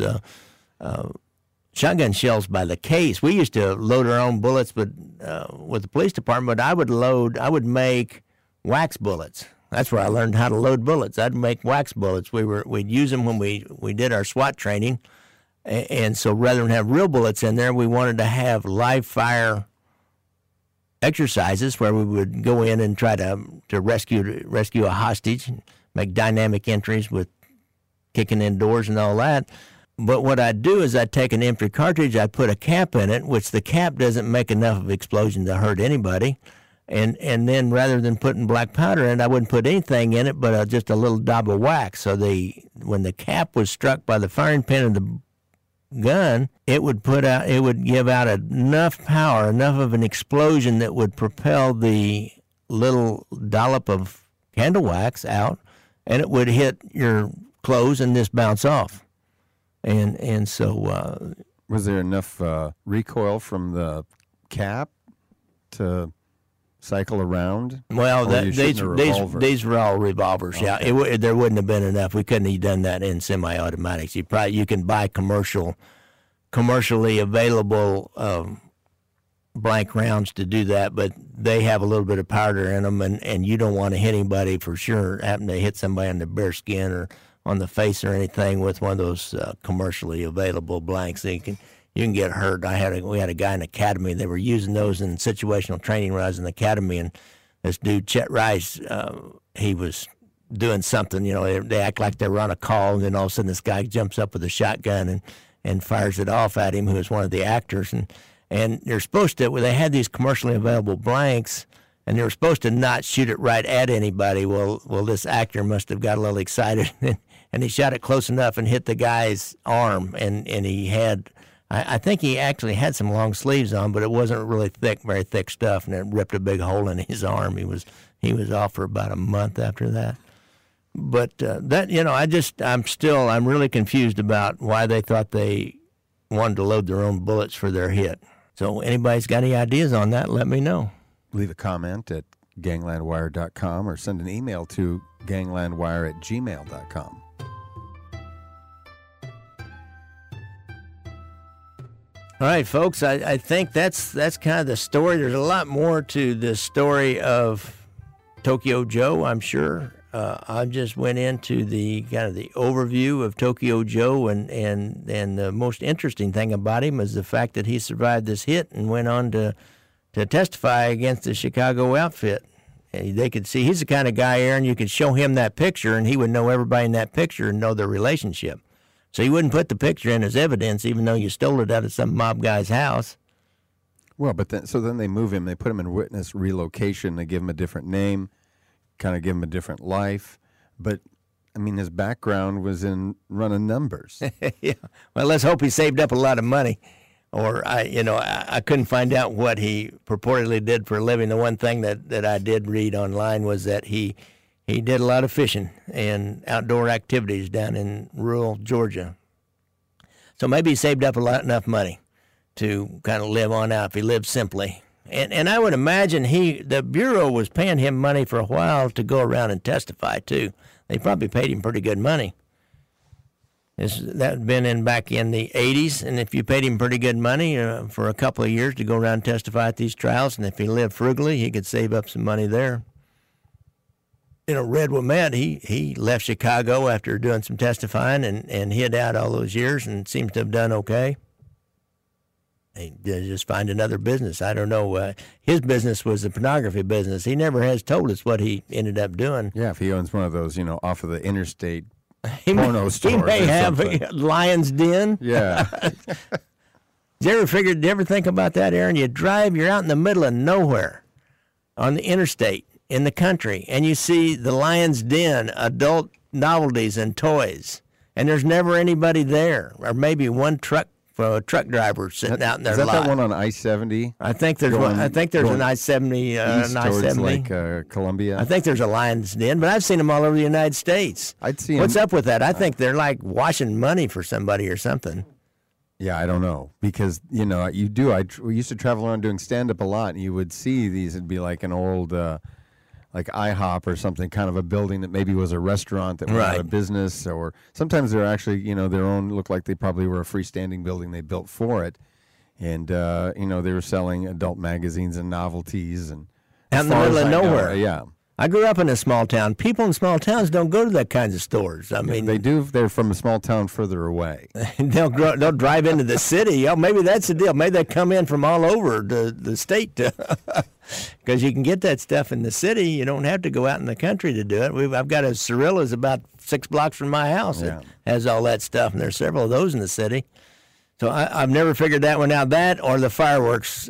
shotgun shells by the case. We used to load our own bullets, but with the police department, I would make wax bullets. That's where I learned how to load bullets. I'd make wax bullets. We'd use them when we did our SWAT training, and so rather than have real bullets in there, we wanted to have live fire exercises where we would go in and try to rescue a hostage, and make dynamic entries with kicking in doors and all that. But what I'd do is I'd take an empty cartridge, I'd put a cap in it, which the cap doesn't make enough of explosion to hurt anybody. And then rather than putting black powder in it, I wouldn't put anything in it but just a little dab of wax. So when the cap was struck by the firing pin of the gun, it would give out enough power, enough of an explosion that would propel the little dollop of candle wax out, and it would hit your clothes and just bounce off. And so was there enough recoil from the cap to cycle around? Well, these were all revolvers. Okay. Yeah, there wouldn't have been enough. We couldn't have done that in semi-automatics. You can buy commercially available blank rounds to do that, but they have a little bit of powder in them, and you don't want to hit anybody for sure. Happen to hit somebody on the bare skin or on the face or anything with one of those commercially available blanks. So you can get hurt. We had a guy in the academy. They were using those in situational training when I was in the academy, and this dude Chet Rice, he was doing something. They act like they were on a call, and then all of a sudden this guy jumps up with a shotgun and fires it off at him, who was one of the actors. And they're supposed to. They had these commercially available blanks, and they were supposed to not shoot it right at anybody. Well, this actor must have got a little excited, and he shot it close enough and hit the guy's arm, and he had I think he actually had some long sleeves on, but it wasn't really thick, very thick stuff, and it ripped a big hole in his arm. He was off for about a month after that. But that, I'm really confused about why they thought they wanted to load their own bullets for their hit. So anybody's got any ideas on that, let me know. Leave a comment at ganglandwire.com or send an email to ganglandwire@gmail.com. All right, folks, I think that's kind of the story. There's a lot more to the story of Tokyo Joe, I'm sure. I just went into the kind of the overview of Tokyo Joe, and the most interesting thing about him is the fact that he survived this hit and went on to testify against the Chicago outfit. And they could see he's the kind of guy, Aaron, you could show him that picture and he would know everybody in that picture and know their relationship. So he wouldn't put the picture in as evidence, even though you stole it out of some mob guy's house. Well, but then they move him. They put him in witness relocation. They give him a different name, kind of give him a different life. But, I mean, his background was in running numbers. Yeah. Well, let's hope he saved up a lot of money. Or, I couldn't find out what he purportedly did for a living. The one thing that I did read online was that he did a lot of fishing and outdoor activities down in rural Georgia. So maybe he saved up enough money to kind of live on out if he lived simply. And I would imagine the Bureau was paying him money for a while to go around and testify, too. They probably paid him pretty good money. That had been back in the 80s, and if you paid him pretty good money for a couple of years to go around and testify at these trials, and if he lived frugally, he could save up some money there. Red Ouimet, he left Chicago after doing some testifying and hid out all those years and seems to have done okay. He just find another business. I don't know. His business was the pornography business. He never has told us what he ended up doing. Yeah, if he owns one of those, off of the interstate porno stores. He may have a Lion's Den. Yeah. Did you ever think about that, Aaron? You're out in the middle of nowhere on the interstate in the country, and you see the Lion's Den, adult novelties and toys, and there's never anybody there, or maybe one truck driver sitting out in their lot. Is that one on I-70? I think there's one. I think there's an I-70. East towards like Columbia. I think there's a Lion's Den, but I've seen them all over the United States. I'd see What's up with that? I think they're like washing money for somebody or something. Yeah, I don't know, because you do. We used to travel around doing stand-up a lot, and you would see these. It'd be like an old, like IHOP or something, kind of a building that maybe was a restaurant that went out of business, or sometimes they're actually, their own. Looked like they probably were a freestanding building they built for it, and they were selling adult magazines and novelties and out in the middle of nowhere. Yeah. I grew up in a small town. People in small towns don't go to that kinds of stores. I mean, they do. They're from a small town further away. They'll drive into the city. Oh, maybe that's the deal. Maybe they come in from all over the state because you can get that stuff in the city. You don't have to go out in the country to do it. I've got a Cirilla's about 6 blocks from my house that has all that stuff, and there's several of those in the city. So I've never figured that one out. That or the fireworks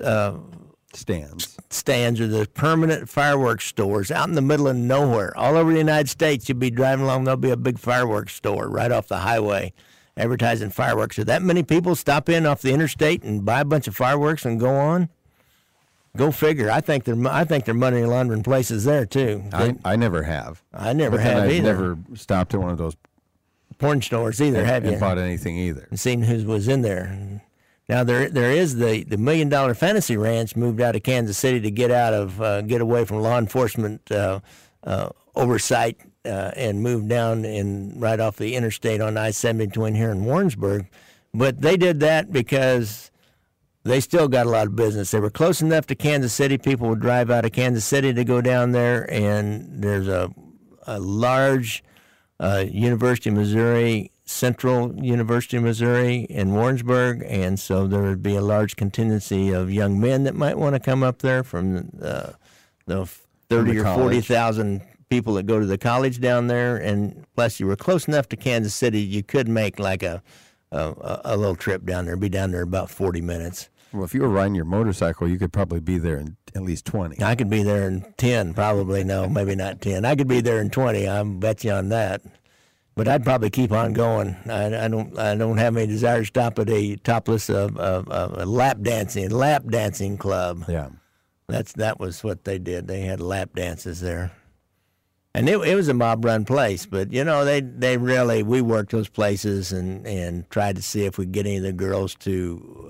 stands or the permanent fireworks stores out in the middle of nowhere. All over the United States, you'll be driving along, there'll be a big fireworks store right off the highway advertising fireworks. So that many people stop in off the interstate and buy a bunch of fireworks and go on? Go figure. I think they're money laundering places there, too. I never have. I never have either. I've never stopped at one of those porn stores either, have you? And bought anything either. And seen who was in there. Now there is the $1 Million Fantasy Ranch moved out of Kansas City to get away from law enforcement oversight and moved down right off the interstate on I-70 between here and Warrensburg. But they did that because they still got a lot of business. They were close enough to Kansas City. People would drive out of Kansas City to go down there, and there's a large University of Missouri, Central University of Missouri in Warrensburg, and so there would be a large contingency of young men that might want to come up there from the 30 or 40,000 people that go to the college down there, and plus you were close enough to Kansas City, you could make like a little trip down there, be down there about 40 minutes. Well, if you were riding your motorcycle, you could probably be there in at least 20. I could be there in 10, probably. No, maybe not 10. I could be there in 20. I bet you on that. But I'd probably keep on going. I don't have any desire to stop at a topless a lap dancing club. Yeah. That was what they did. They had lap dances there. And it was a mob-run place, but, you know, we worked those places and tried to see if we could get any of the girls to,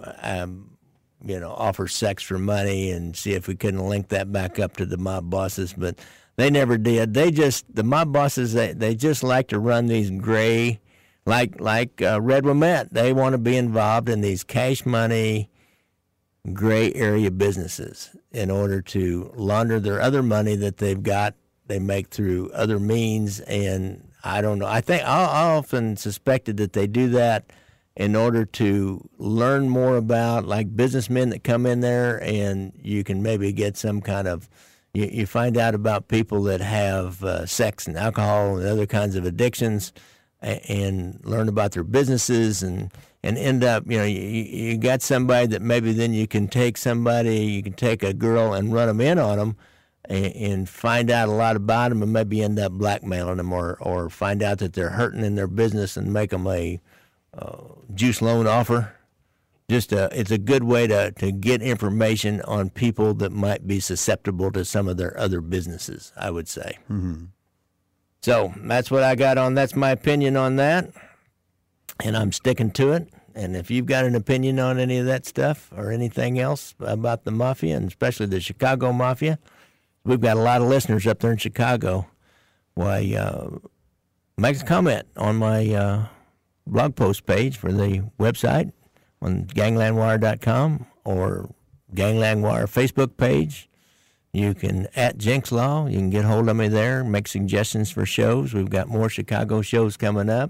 offer sex for money and see if we couldn't link that back up to the mob bosses, but they never did. The mob bosses, they just like to run these gray, like Red Wilmette. They want to be involved in these cash money, gray area businesses in order to launder their other money that they've got. They make through other means, and I don't know. I often suspected that they do that in order to learn more about, like, businessmen that come in there, and you can maybe get some kind of, you find out about people that have sex and alcohol and other kinds of addictions, and learn about their businesses, and end up, you got somebody that maybe then you can take a girl and run them in on them, and find out a lot about them and maybe end up blackmailing them or find out that they're hurting in their business and make them a juice loan offer. It's a good way to get information on people that might be susceptible to some of their other businesses, I would say. Mm-hmm. So that's what I got on. That's my opinion on that, and I'm sticking to it. And if you've got an opinion on any of that stuff or anything else about the mafia, and especially the Chicago mafia, we've got a lot of listeners up there in Chicago. Why, make a comment on my blog post page for the website on ganglandwire.com or Gangland Wire Facebook page. You can @Jinx Law. You can get hold of me there, make suggestions for shows. We've got more Chicago shows coming up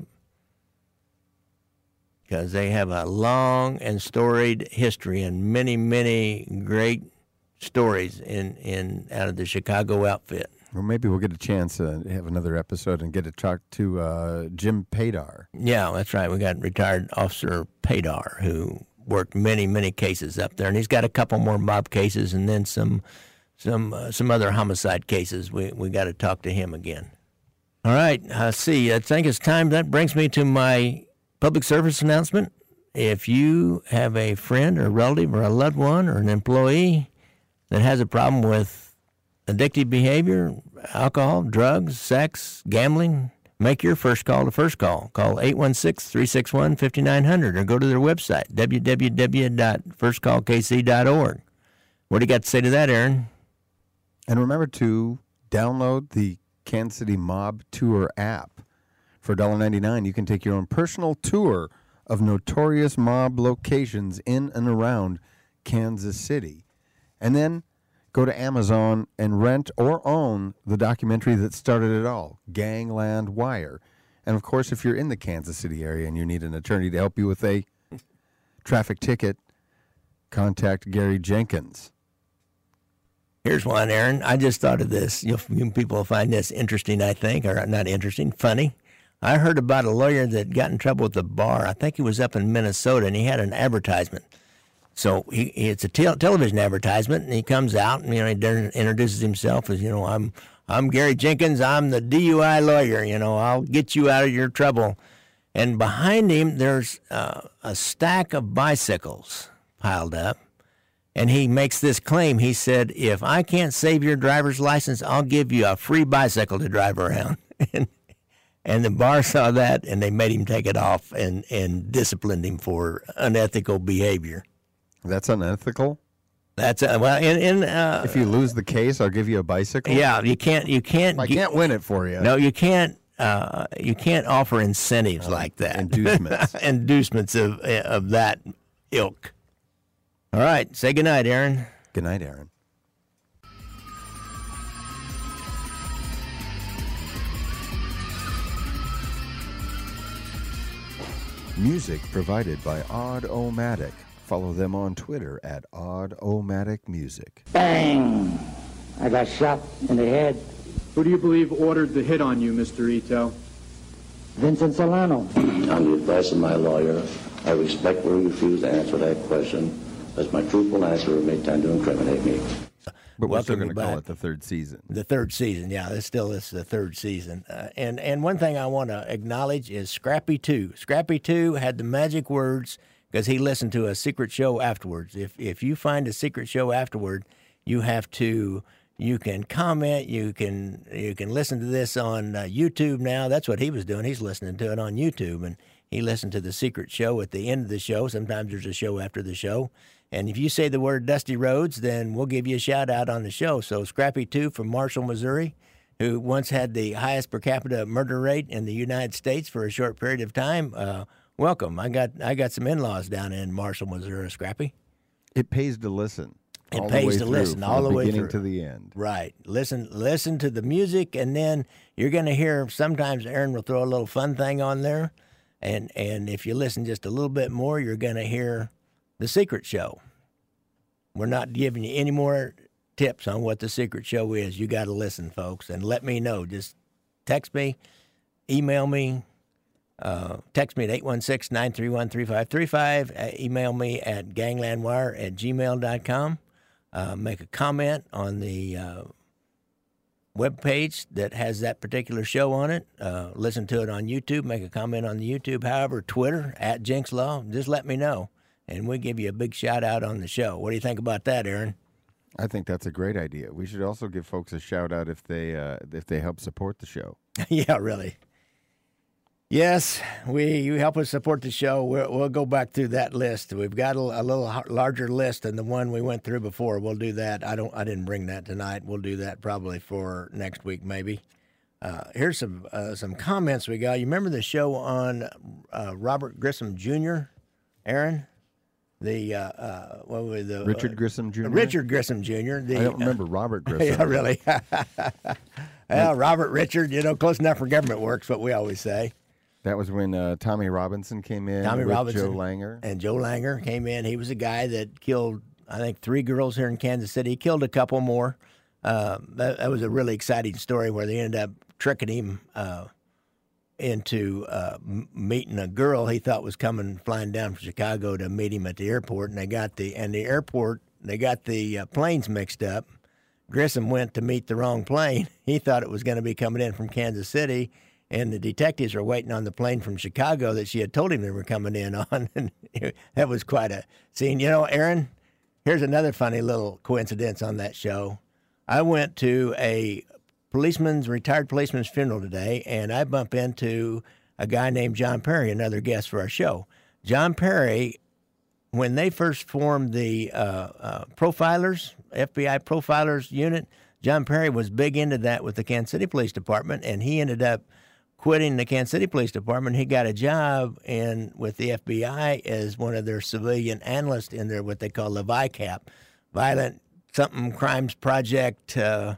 because they have a long and storied history and many, many great stories in out of the Chicago outfit. Well, maybe we'll get a chance to have another episode and get to talk to Jim Padar. Yeah, that's right. We got retired Officer Padar, who worked many, many cases up there, and he's got a couple more mob cases and then some other homicide cases. We got to talk to him again. All right, I think it's time. That brings me to my public service announcement. If you have a friend or relative or a loved one or an employee that has a problem with addictive behavior, alcohol, drugs, sex, gambling, make your first call to First Call. Call 816-361-5900 or go to their website, www.firstcallkc.org. What do you got to say to that, Aaron? And remember to download the Kansas City Mob Tour app. For $1.99, you can take your own personal tour of notorious mob locations in and around Kansas City. And then go to Amazon and rent or own the documentary that started it all, Gangland Wire. And, of course, if you're in the Kansas City area and you need an attorney to help you with a traffic ticket, contact Gary Jenkins. Here's one, Aaron. I just thought of this. You people will find this interesting, I think, or not interesting, funny. I heard about a lawyer that got in trouble with the bar. I think he was up in Minnesota, and he had an advertisement. So it's a television advertisement, and he comes out and he introduces himself as I'm Gary Jenkins. I'm the DUI lawyer. I'll get you out of your trouble. And behind him there's a stack of bicycles piled up, and he makes this claim. He said, "If I can't save your driver's license, I'll give you a free bicycle to drive around." And the bar saw that, and they made him take it off and disciplined him for unethical behavior. That's unethical? That's if you lose the case, I'll give you a bicycle? Yeah, you can't. I can't win it for you. No, you can't. You can't offer incentives like that. Inducements. Inducements of that ilk. All right. Say goodnight, Aaron. Good night, Aaron. Music provided by Odd-O-Matic. Follow them on Twitter at Odd-O-Matic Music. Bang! I got shot in the head. Who do you believe ordered the hit on you, Mr. Ito? Vincent Solano. On the advice of my lawyer, I respectfully refuse to answer that question, as my truthful answer may tend to incriminate me. But we're still welcome you going to call back. it the third season. The third season, yeah, this is the third season. And one thing I want to acknowledge is Scrappy 2. Scrappy 2 had the magic words because he listened to a secret show afterwards. If you find a secret show afterward, you can comment, you can listen to this on YouTube now. That's what he was doing. He's listening to it on YouTube, and he listened to the secret show at the end of the show. Sometimes there's a show after the show. And if you say the word Dusty Rhodes, then we'll give you a shout-out on the show. So Scrappy 2 from Marshall, Missouri, who once had the highest per capita murder rate in the United States for a short period of time, welcome. I got some in-laws down in Marshall, Missouri, Scrappy. It pays to listen. It pays to listen all the way through. Beginning to the end. Right. Listen to the music, and then you're going to hear sometimes Aaron will throw a little fun thing on there. And if you listen just a little bit more, you're going to hear the secret show. We're not giving you any more tips on what the secret show is. You got to listen, folks, and let me know. Just text me, email me, text me at 816-931-3535. Email me at ganglandwire@gmail.com. Make a comment on the web page that has that particular show on it. Listen to it on YouTube. Make a comment on the YouTube. However, Twitter, @JinxLaw. Just let me know, and we'll give you a big shout-out on the show. What do you think about that, Aaron? I think that's a great idea. We should also give folks a shout-out if they help support the show. Yeah, really. Yes, you help us support the show. We'll go back through that list. We've got a little larger list than the one we went through before. We'll do that. I didn't bring that tonight. We'll do that probably for next week, maybe. Here's some comments we got. You remember the show on Robert Grissom Jr., Aaron? Richard Grissom Jr.? Richard Grissom Jr. I don't remember Robert Grissom. Yeah, really. Well, Robert Richard, close enough for government works, what we always say. That was when Tommy Robinson came in. Tommy with Robinson Joe Langer. And Joe Langer came in. He was a guy that killed, I think, 3 girls here in Kansas City. He killed a couple more. That was a really exciting story where they ended up tricking him into meeting a girl he thought was flying down from Chicago to meet him at the airport. And they got the planes mixed up. Grissom went to meet the wrong plane. He thought it was going to be coming in from Kansas City. And the detectives were waiting on the plane from Chicago that she had told him they were coming in on. And that was quite a scene. Aaron, here's another funny little coincidence on that show. I went to a retired policeman's funeral today, and I bump into a guy named John Perry, another guest for our show. John Perry, when they first formed the profilers, FBI profilers unit, John Perry was big into that with the Kansas City Police Department, and he ended up quitting the Kansas City Police Department. He got a job with the FBI as one of their civilian analysts in their what they call the VICAP, Violent Crimes Project. I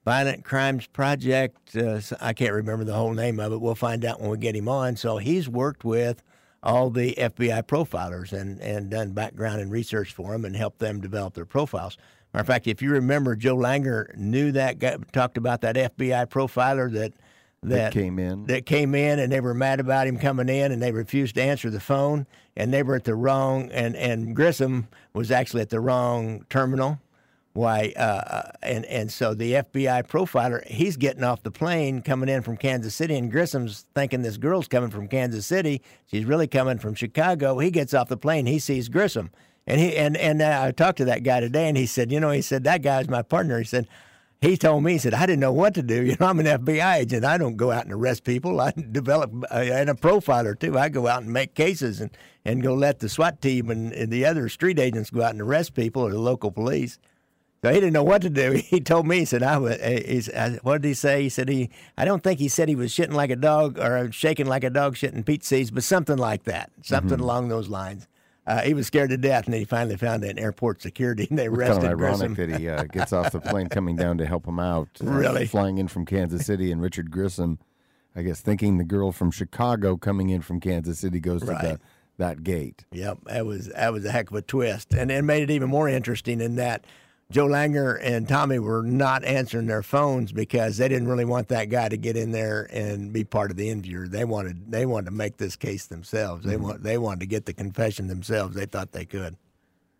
can't remember the whole name of it. We'll find out when we get him on. So he's worked with all the FBI profilers and done background and research for them and helped them develop their profiles. Matter of fact, if you remember, Joe Langer knew that guy, talked about that FBI profiler that came in, and they were mad about him coming in, and they refused to answer the phone, and they were at the wrong, and Grissom was actually at the wrong terminal. Why? And so the FBI profiler, he's getting off the plane coming in from Kansas City, and Grissom's thinking this girl's coming from Kansas City. She's really coming from Chicago. He gets off the plane. He sees Grissom. And I talked to that guy today, and he said, that guy's my partner. He told me, I didn't know what to do. I'm an FBI agent. I don't go out and arrest people. I develop, and a profiler too. I go out and make cases and go let the SWAT team and the other street agents go out and arrest people or the local police. So he didn't know what to do. He told me, what did he say? He said I don't think he said he was shitting like a dog or shaking like a dog shitting Pete seeds, but something like that, something along those lines. He was scared to death, and then he finally found an airport security, and they arrested It's kind of Grissom. ironic that he gets off the plane coming down to help him out. Really? Flying in from Kansas City, and Richard Grissom, I guess, thinking the girl from Chicago coming in from Kansas City goes to that gate. Yep, that was a heck of a twist, and it made it even more interesting in that Joe Langer and Tommy were not answering their phones because they didn't really want that guy to get in there and be part of the interview. They wanted to make this case themselves. They wanted to get the confession themselves. They thought they could.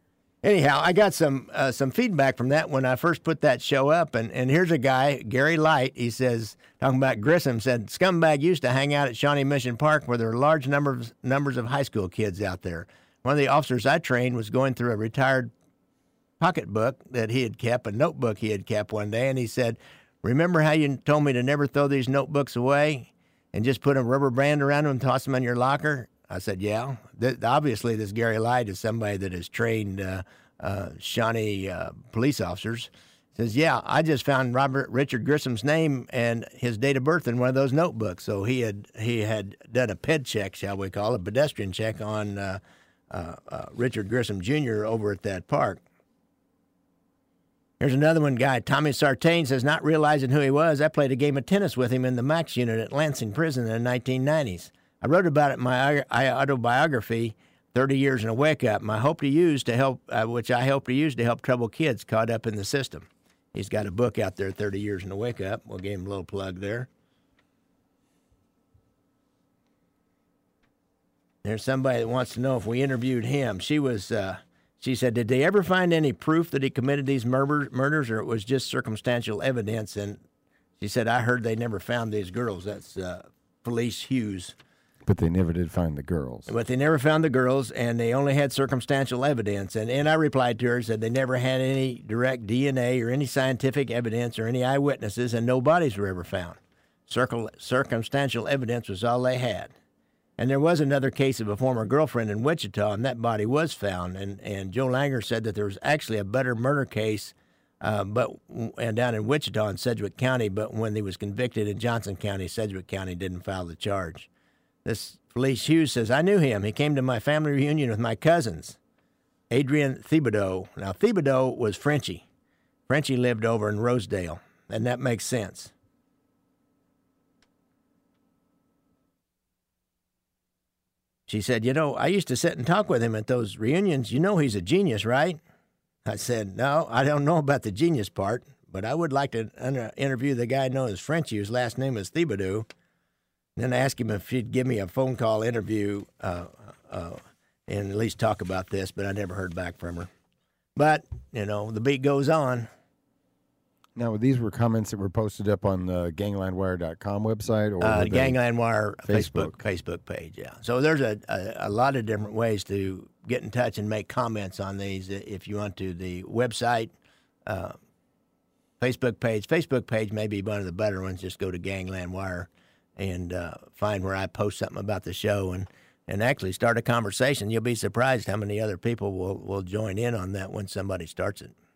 Anyhow, I got some feedback from that when I first put that show up, and here's a guy, Gary Light. He says, talking about Grissom, said Scumbag used to hang out at Shawnee Mission Park where there were large numbers of high school kids out there. One of the officers I trained was going through a retired pocketbook that he had kept, a notebook he had kept one day, and he said, "Remember how you told me to never throw these notebooks away and just put a rubber band around them and toss them in your locker?" I said, yeah. Obviously, this Gary Light is somebody that has trained Shawnee police officers. Says, yeah, I just found Richard Grissom's name and his date of birth in one of those notebooks. So he had done a ped check, shall we call it, a pedestrian check on Richard Grissom Jr. over at that park. Here's another one guy, Tommy Sartain, says, not realizing who he was, I played a game of tennis with him in the Max unit at Lansing Prison in the 1990s. I wrote about it in my autobiography, 30 Years in a Wake Up, which I hope to use to help troubled kids caught up in the system. He's got a book out there, 30 Years in a Wake Up. We'll give him a little plug there. There's somebody that wants to know if we interviewed him. She said, did they ever find any proof that he committed these murders, or it was just circumstantial evidence? And she said, I heard they never found these girls. That's Felice Hughes. But they never did find the girls. But they never found the girls, and they only had circumstantial evidence. And I replied to her, said they never had any direct DNA or any scientific evidence or any eyewitnesses, and no bodies were ever found. Circumstantial evidence was all they had. And there was another case of a former girlfriend in Wichita, and that body was found. And Joe Langer said that there was actually a better murder case and down in Wichita in Sedgwick County, but when he was convicted in Johnson County, Sedgwick County didn't file the charge. This Felice Hughes says, I knew him. He came to my family reunion with my cousins, Adrian Thibodeau. Now, Thibodeau was Frenchie. Frenchie lived over in Rosedale, and that makes sense. She said, I used to sit and talk with him at those reunions. He's a genius, right? I said, no, I don't know about the genius part, but I would like to interview the guy known as Frenchie, whose last name is Thibodeau. Then I asked him if he'd give me a phone call interview and at least talk about this, but I never heard back from her. But, the beat goes on. Now, these were comments that were posted up on the ganglandwire.com website? Or Gangland Wire Facebook page, yeah. So there's a lot of different ways to get in touch and make comments on these if you want to. The website, Facebook page. Facebook page may be one of the better ones. Just go to Gangland Wire and find where I post something about the show and actually start a conversation. You'll be surprised how many other people will join in on that when somebody starts it.